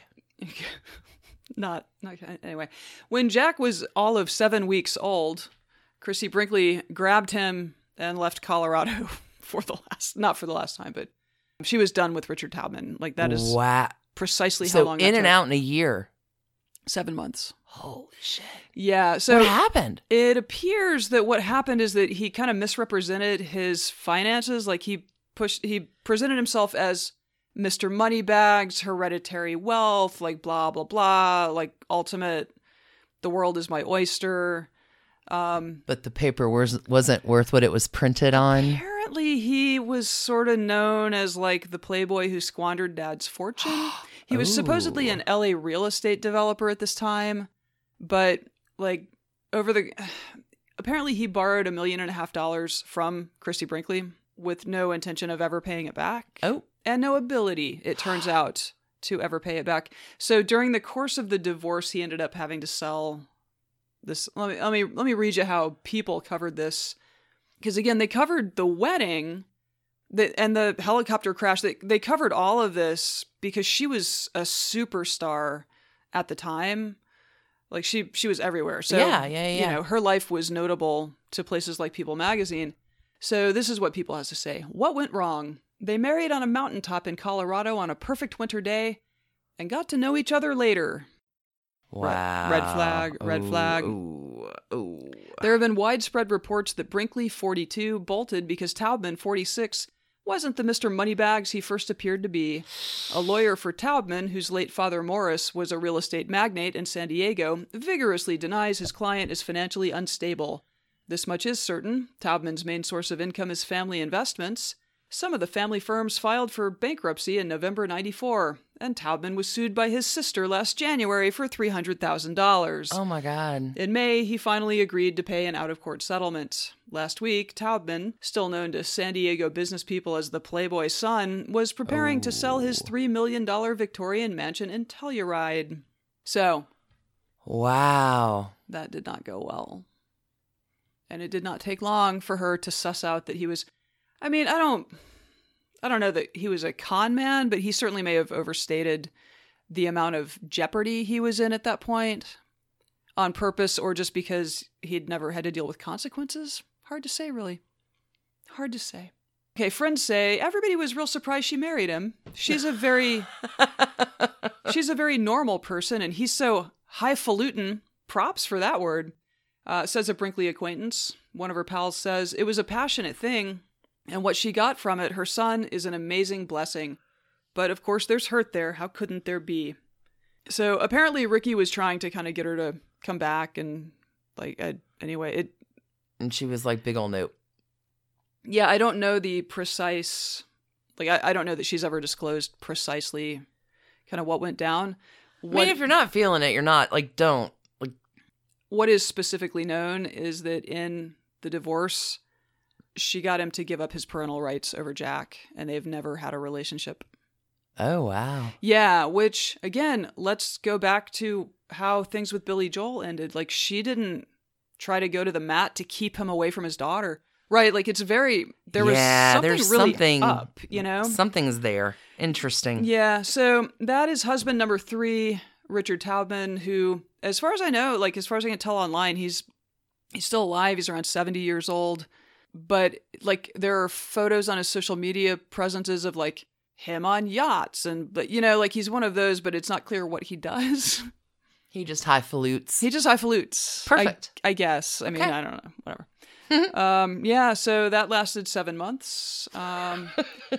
Not, not anyway. When Jack was all of seven weeks old, Christy Brinkley grabbed him and left Colorado for the last, not for the last time, but she was done with Richard Taubman. Like that is Wow. precisely So how long. in that and took. out in a year. Seven months. Holy shit. Yeah. So What happened? it appears that what happened is that he kind of misrepresented his finances. Like he pushed, he presented himself as Mister Moneybags, hereditary wealth, like blah, blah, blah, like ultimate, the world is my oyster. Um, But the paper was, wasn't worth what it was printed on. apparently he was sort of known as like the playboy who squandered dad's fortune. He was supposedly Ooh. an L A real estate developer at this time, but like over the, apparently he borrowed a million and a half dollars from Christy Brinkley with no intention of ever paying it back. Oh. And no ability, it turns out, to ever pay it back. So during the course of the divorce, he ended up having to sell this. Let me let me let me read you how People covered this, because again, they covered the wedding, the and the helicopter crash. They they covered all of this because she was a superstar at the time. Like she she was everywhere. So Yeah, yeah, yeah. You know, her life was notable to places like People magazine. So this is what People has to say. What went wrong? They married on a mountaintop in Colorado on a perfect winter day and got to know each other later. Wow. Red flag, red Ooh, flag. Ooh, ooh. There have been widespread reports that Brinkley, forty-two, bolted because Taubman, forty-six, wasn't the Mister Moneybags he first appeared to be. A lawyer for Taubman, whose late father Morris was a real estate magnate in San Diego, vigorously denies his client is financially unstable. This much is certain. Taubman's main source of income is family investments. Some of the family firms filed for bankruptcy in November ninety-four, and Taubman was sued by his sister last January for three hundred thousand dollars. Oh my God. In May, he finally agreed to pay an out-of-court settlement. Last week, Taubman, still known to San Diego business people as the Playboy Son, was preparing to sell his three million dollars Victorian mansion in Telluride. So, Wow. that did not go well. And it did not take long for her to suss out that he was... I mean, I don't... I don't know that he was a con man, but he certainly may have overstated the amount of jeopardy he was in at that point. on purpose or just because he'd never had to deal with consequences. Hard to say, really. Hard to say. Okay, friends say everybody was real surprised she married him. She's a very, she's a very normal person, and he's so highfalutin. Props for that word. Uh, says a Brinkley acquaintance. One of her pals says, it was a passionate thing, and what she got from it, her son, is an amazing blessing. But of course, there's hurt there. How couldn't there be? So apparently Ricky was trying to kind of get her to come back, and like, uh, anyway, it... And she was like, big ol' nope. Yeah, I don't know the precise, like, I, I don't know that she's ever disclosed precisely kind of what went down. What, I mean, if you're not feeling it, you're not, like, don't. Like, what is specifically known is that in the divorce, she got him to give up his parental rights over Jack, and they've never had a relationship. Oh, wow. Yeah, which, again, let's go back to how things with Billy Joel ended. Like, she didn't try to go to the mat to keep him away from his daughter. Right, like it's very, there was yeah, something there's really something, up, you know? Something's there. Interesting. Yeah, so that is husband number three, Richard Taubman, who, as far as I know, like as far as I can tell online, he's he's still alive. He's around seventy years old. But like there are photos on his social media presences of like him on yachts. And, but you know, like he's one of those, but it's not clear what he does. He just highfalutes. He just highfalutes. Perfect. I, I guess. I mean, Okay. I don't know. Whatever. um, yeah, so that lasted seven months. Um,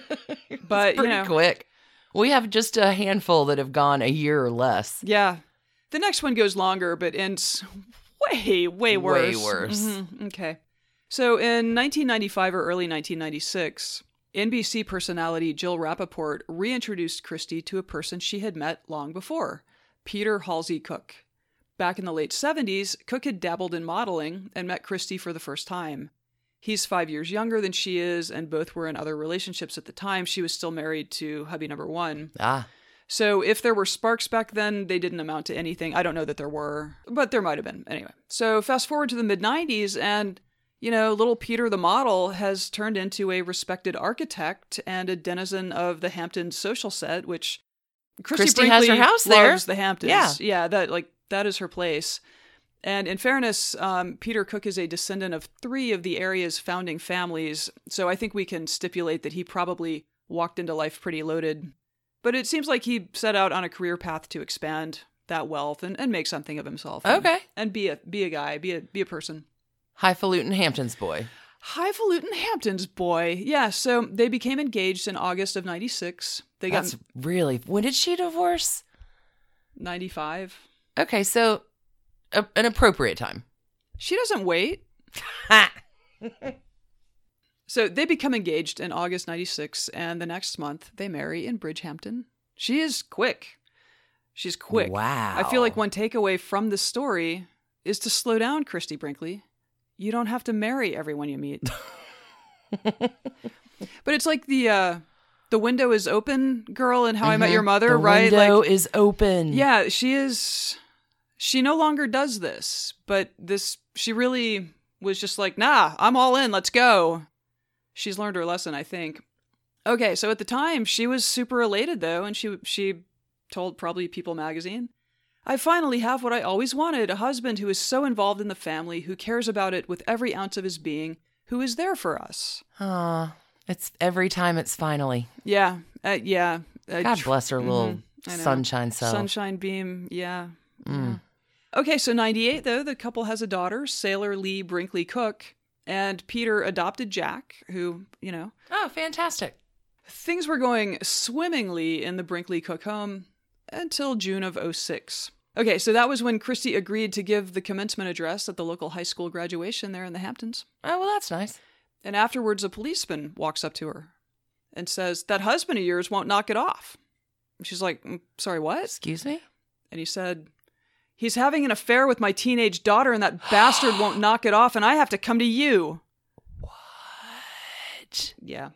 but, pretty you know, quick. We have just a handful that have gone a year or less. Yeah. The next one goes longer, but ends way, way worse. Way worse. Mm-hmm. Okay. So in nineteen ninety-five or early nineteen ninety-six, N B C personality Jill Rappaport reintroduced Christy to a person she had met long before, Peter Halsey Cook. Back in the late seventies, Cook had dabbled in modeling and met Christy for the first time. He's five years younger than she is, and both were in other relationships at the time. She was still married to hubby number one. Ah. So if there were sparks back then, they didn't amount to anything. I don't know that there were, but there might have been. Anyway, so fast forward to the mid nineties, and, you know, little Peter the model has turned into a respected architect and a denizen of the Hamptons social set, which Christy, Christy Brinkley has her house there. loves the Hamptons. Yeah. Yeah, that, like, that is her place. And in fairness, um, Peter Cook is a descendant of three of the area's founding families, so I think we can stipulate that he probably walked into life pretty loaded. But it seems like he set out on a career path to expand that wealth and, and make something of himself. And, Okay. And be a be a guy, be a be a person. Highfalutin Hamptons boy. Highfalutin Hamptons boy. Yeah, so they became engaged in August of ninety-six. They got That's really... When did she divorce? ninety-five. Okay, so a, an appropriate time. She doesn't wait. So they become engaged in August ninety-six, and the next month they marry in Bridgehampton. She is quick. She's quick. Wow. I feel like one takeaway from this story is to slow down, Christy Brinkley. You don't have to marry everyone you meet. But it's like the uh, the window is open girl in How mm-hmm. I Met Your Mother, the right? Window like, is open. Yeah, she is. She no longer does this, but this she really was just like, nah, I'm all in. Let's go. She's learned her lesson, I think. Okay, so at the time, she was super elated, though, and she she told probably People magazine, I finally have what I always wanted, a husband who is so involved in the family, who cares about it with every ounce of his being, who is there for us. Aw, it's every time it's finally. Yeah, uh, yeah. Uh, God bless her little mm-hmm, sunshine self. Sunshine beam, yeah. Mm. yeah. Okay, so ninety-eight, though, the couple has a daughter, Sailor Lee Brinkley Cook, and Peter adopted Jack, who, you know. Oh, fantastic. Things were going swimmingly in the Brinkley Cook home until June of oh six. Okay, so that was when Christy agreed to give the commencement address at the local high school graduation there in the Hamptons. Oh, well, that's nice. And afterwards, a policeman walks up to her and says, that husband of yours won't knock it off. She's like, sorry, what? Excuse me? And he said, he's having an affair with my teenage daughter and that bastard won't knock it off and I have to come to you. What? Yeah.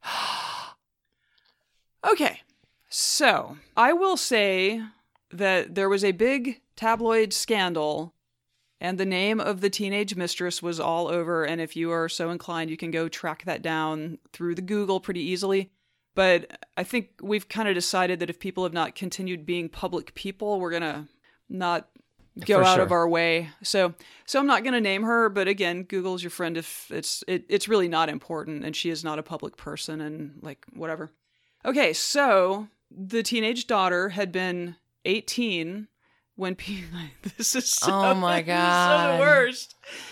Okay, so I will say that there was a big tabloid scandal and the name of the teenage mistress was all over. And if you are so inclined, you can go track that down through the Google pretty easily. But I think we've kind of decided that if people have not continued being public people, we're going to not go For out sure. of our way. So, so I'm not going to name her, but again, Google's your friend if it's it, it's really not important, and she is not a public person, and like whatever. Okay, so the teenage daughter had been eighteen when Peter. This is so, Oh my this is so the God. worst.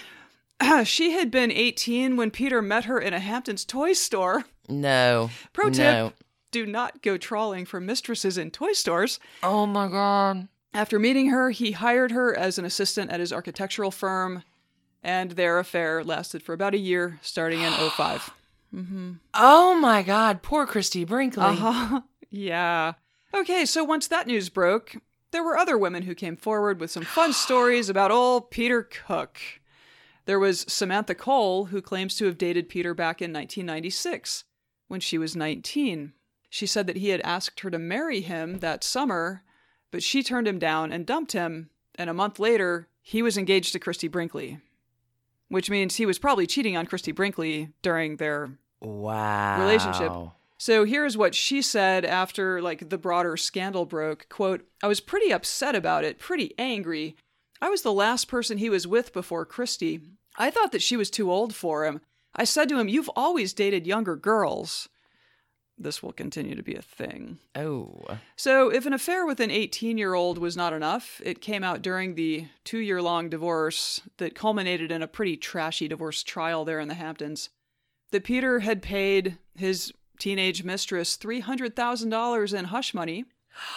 She had been eighteen when Peter met her in a Hamptons toy store. No. Pro tip: No. do not go trawling for mistresses in toy stores. Oh my God. After meeting her, he hired her as an assistant at his architectural firm, and their affair lasted for about a year, starting in oh five. Mm-hmm. Oh my God. Poor Christy Brinkley. Uh-huh. Yeah. Okay, so once that news broke, there were other women who came forward with some fun stories about old Peter Cook. There was Samantha Cole, who claims to have dated Peter back in nineteen ninety-six, when she was nineteen. She said that he had asked her to marry him that summer, but she turned him down and dumped him, and a month later, he was engaged to Christy Brinkley, which means he was probably cheating on Christy Brinkley during their Wow. relationship. So here's what she said after like the broader scandal broke. Quote, I was pretty upset about it, pretty angry. I was the last person he was with before Christy. I thought that she was too old for him. I said to him, you've always dated younger girls. This will continue to be a thing. Oh. So if an affair with an eighteen-year-old was not enough, it came out during the two-year-long divorce that culminated in a pretty trashy divorce trial there in the Hamptons, that Peter had paid his teenage mistress three hundred thousand dollars in hush money.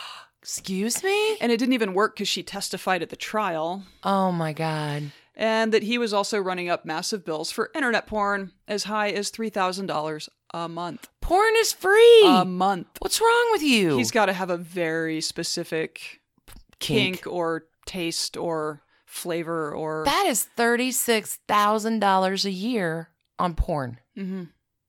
Excuse me? And it didn't even work because she testified at the trial. Oh my God. And that he was also running up massive bills for internet porn as high as three thousand dollars a month. Porn is free. A month. What's wrong with you? He's got to have a very specific Kink. kink or taste or flavor or... That is thirty-six thousand dollars a year on porn. Mm-hmm.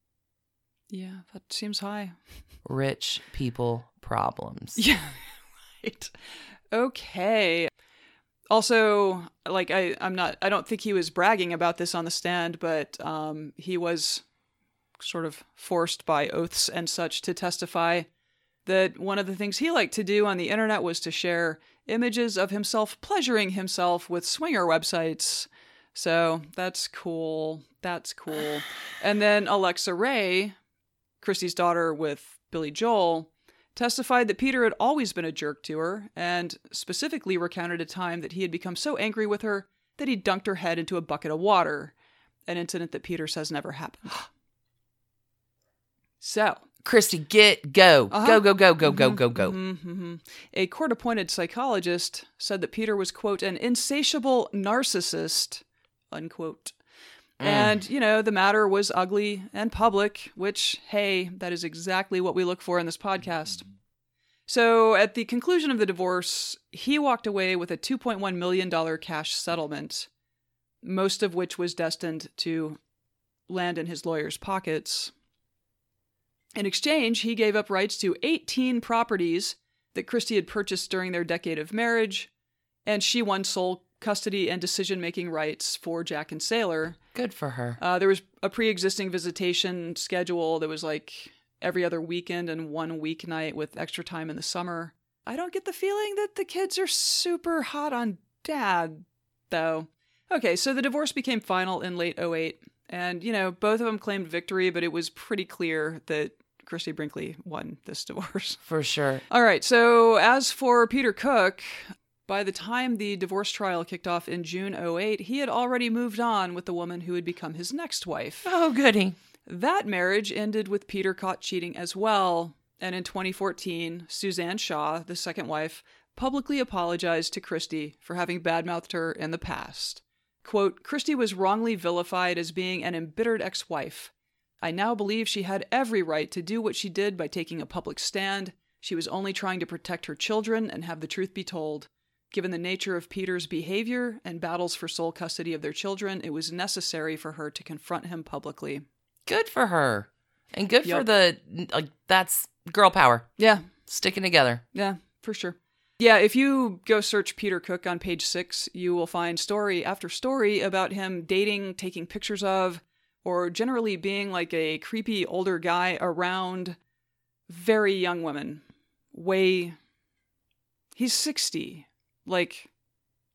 Yeah, that seems high. Rich people problems. Yeah, right. Okay. Also, like, I, I'm not, I don't think he was bragging about this on the stand, but um, he was sort of forced by oaths and such to testify that one of the things he liked to do on the internet was to share images of himself pleasuring himself with swinger websites. So that's cool. That's cool. And then Alexa Ray, Christy's daughter with Billy Joel, testified that Peter had always been a jerk to her, and specifically recounted a time that he had become so angry with her that he dunked her head into a bucket of water, an incident that Peter says never happened. So, Christy, get, go, Uh-huh. go, go, go, go, go, Mhm, go, go. mhm, mhm. A court-appointed psychologist said that Peter was, quote, an insatiable narcissist, unquote. Mm. And, you know, the matter was ugly and public, which, hey, that is exactly what we look for in this podcast. So at the conclusion of the divorce, he walked away with a two point one million dollars cash settlement, most of which was destined to land in his lawyer's pockets. In exchange, he gave up rights to eighteen properties that Christy had purchased during their decade of marriage, and she won sole custody and decision-making rights for Jack and Sailor. Good for her. Uh, there was a pre-existing visitation schedule that was like every other weekend and one weeknight with extra time in the summer. I don't get the feeling that the kids are super hot on Dad, though. Okay, so the divorce became final in late oh eight, and, you know, both of them claimed victory, but it was pretty clear that Christy Brinkley won this divorce. For sure. All right, so as for Peter Cook, by the time the divorce trial kicked off in June oh eight, he had already moved on with the woman who would become his next wife. Oh, goody. That marriage ended with Peter caught cheating as well, and in twenty fourteen, Suzanne Shaw, the second wife, publicly apologized to Christy for having badmouthed her in the past. Quote, Christy was wrongly vilified as being an embittered ex-wife. I now believe she had every right to do what she did by taking a public stand. She was only trying to protect her children and have the truth be told. Given the nature of Peter's behavior and battles for sole custody of their children, it was necessary for her to confront him publicly. Good for her. And good for Yep. the, like, that's girl power. Yeah, Sticking together. yeah, for sure. Yeah, if you go search Peter Cook on page six, you will find story after story about him dating, taking pictures of, or generally being like a creepy older guy around very young women. Way... He's sixty. Like...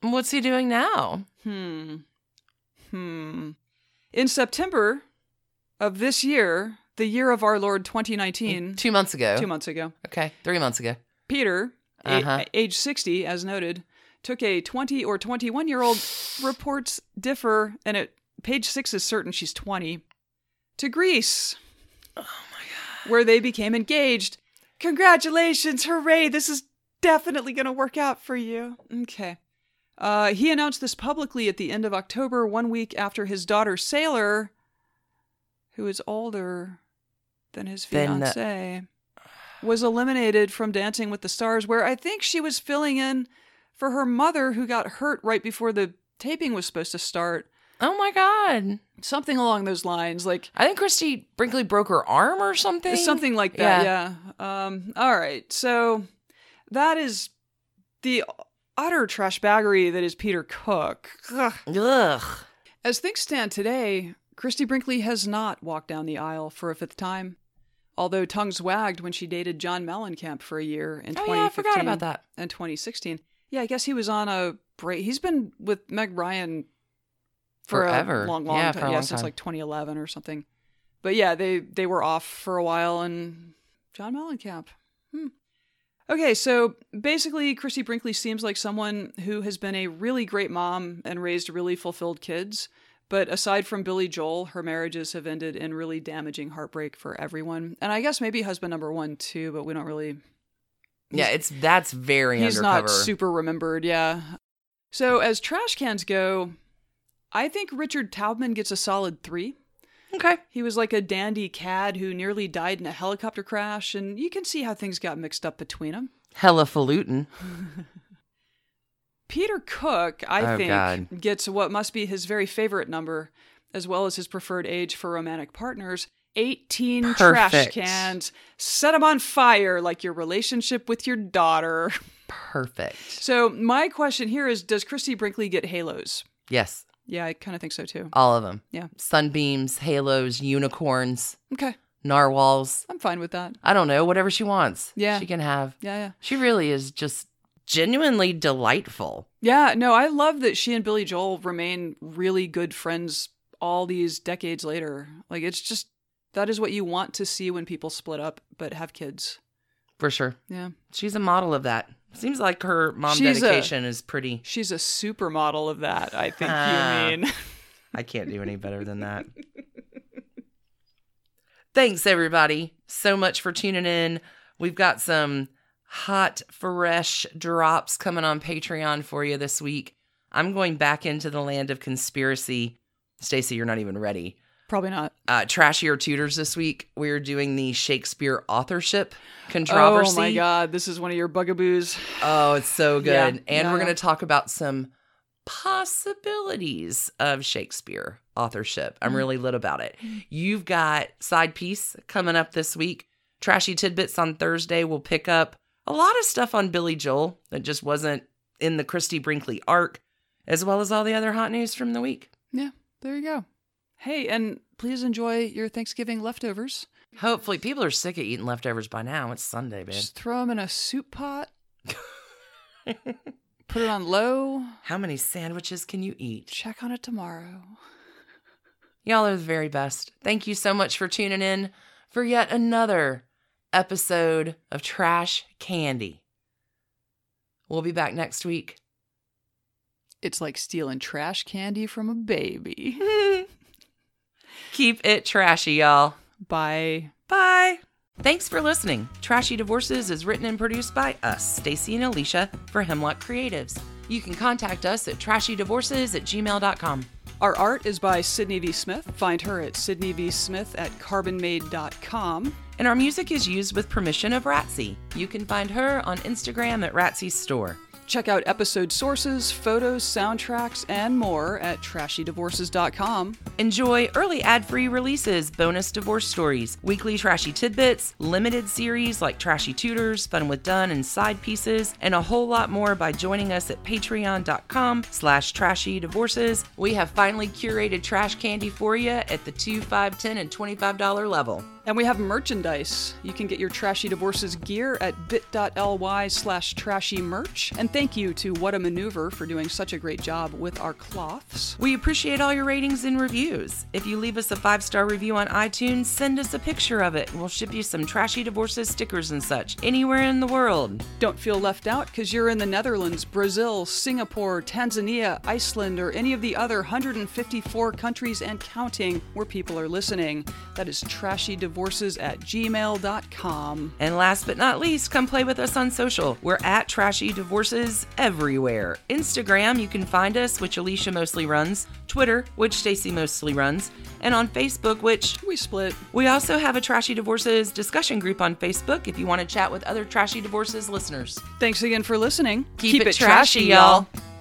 What's he doing now? Hmm. Hmm. In September of this year, the year of our Lord twenty nineteen. Two months ago. Two months ago. Okay, three months ago. Peter, Uh-huh. a- age sixty, as noted, took a twenty or twenty-one-year-old, reports differ, and at page six is certain she's twenty, to Greece. Oh, my God. Where they became engaged. Congratulations, hooray, this is definitely going to work out for you. Okay. Uh, he announced this publicly at the end of October, one week after his daughter, Sailor, who is older than his Then, uh, fiancé, was eliminated from Dancing with the Stars, where I think she was filling in for her mother, who got hurt right before the taping was supposed to start. Oh, my God. Something along those lines. Like, I think Christy Brinkley broke her arm or something. something like that, yeah. yeah. Um, all right, so that is the utter trash baggery that is Peter Cook. Ugh. Ugh. As things stand today, Christy Brinkley has not walked down the aisle for a fifth time, although tongues wagged when she dated John Mellencamp for a year in Oh, twenty fifteen yeah, I forgot about that. and twenty sixteen. Yeah, I guess he was on a break. He's been with Meg Ryan for Forever. a long, long Yeah, time. for a yeah, long since time. like twenty eleven or something. But yeah, they, they were off for a while, and John Mellencamp. Hmm. Okay, so basically, Christy Brinkley seems like someone who has been a really great mom and raised really fulfilled kids. But aside from Billy Joel, her marriages have ended in really damaging heartbreak for everyone. And I guess maybe husband number one, too, but we don't really... Yeah, it's that's very He's undercover. not super remembered, yeah. So as trash cans go, I think Richard Taubman gets a solid three. Okay. He was like a dandy cad who nearly died in a helicopter crash, and you can see how things got mixed up between them. Hellafalutin. Peter Cook, I Oh, think, God. gets what must be his very favorite number, as well as his preferred age for romantic partners. eighteen trash Perfect. cans. Set them on fire like your relationship with your daughter. Perfect. So my question here is, does Christy Brinkley get halos? Yes. Yeah, I kind of think so too. All of them. Yeah. Sunbeams, halos, unicorns, Okay, narwhals. I'm fine with that. I don't know. Whatever she wants. Yeah. She can have. Yeah, yeah. She really is just genuinely delightful. Yeah, no, I love that she and Billy Joel remain really good friends all these decades later. Like, it's just, that is what you want to see when people split up but have kids. For sure. Yeah. She's a model of that. Seems like her mom She's a- dedication is pretty. She's a supermodel of that, I think Ah. you mean. I can't do any better than that. Thanks, everybody, so much for tuning in. We've got some hot, fresh drops coming on Patreon for you this week. I'm going back into the land of conspiracy. Stacey, you're not even ready. Probably not. Uh, Trashier Tutors this week. We're doing the Shakespeare authorship controversy. Oh my God, this is one of your bugaboos. Oh, it's so good. Yeah, and yeah, we're yeah. going to talk about some possibilities of Shakespeare authorship. I'm Mm. really lit about it. You've got Side Piece coming up this week. Trashy Tidbits on Thursday. We'll pick up a lot of stuff on Billy Joel that just wasn't in the Christy Brinkley arc, as well as all the other hot news from the week. Yeah, there you go. Hey, and please enjoy your Thanksgiving leftovers. Hopefully, people are sick of eating leftovers by now. It's Sunday, babe. Just throw them in a soup pot. Put it on low. How many sandwiches can you eat? Check on it tomorrow. Y'all are the very best. Thank you so much for tuning in for yet another episode of Trash Candy. We'll be back next week. It's like stealing trash candy from a baby. Keep it trashy, y'all. Bye. Bye. Thanks for listening. Trashy Divorces is written and produced by us, Stacey and Alicia, for Hemlock Creatives. You can contact us at trashydivorces at gmail dot com. Our art is by Sydney V. Smith. Find her at sydney v smith at carbon made dot com. And our music is used with permission of Ratsy. You can find her on Instagram at Ratsy's Store. Check out episode sources, photos, soundtracks, and more at trashy divorces dot com. Enjoy early ad-free releases, bonus divorce stories, weekly trashy tidbits, limited series like Trashy Tutors, Fun with Dunn, and Side Pieces, and a whole lot more by joining us at patreon dot com slash trashy divorces. We have finally curated trash candy for you at the two, five, ten, and twenty-five dollar level. And we have merchandise. You can get your Trashy Divorces gear at bit.ly slash trashy merch. And thank you to What a Maneuver for doing such a great job with our cloths. We appreciate all your ratings and reviews. If you leave us a five-star review on iTunes, send us a picture of it, and we'll ship you some Trashy Divorces stickers and such anywhere in the world. Don't feel left out because you're in the Netherlands, Brazil, Singapore, Tanzania, Iceland, or any of the other one hundred fifty-four countries and counting where people are listening. That is trashy divorces at gmail dot com. And last but not least, come play with us on social. We're at Trashy Divorces everywhere. Instagram, you can find us, which Alicia mostly runs. Twitter, which Stacy mostly runs. And on Facebook, which we split. We also have a Trashy Divorces discussion group on Facebook if you want to chat with other Trashy Divorces listeners. Thanks again for listening. Keep, Keep it, it trashy, trashy, y'all.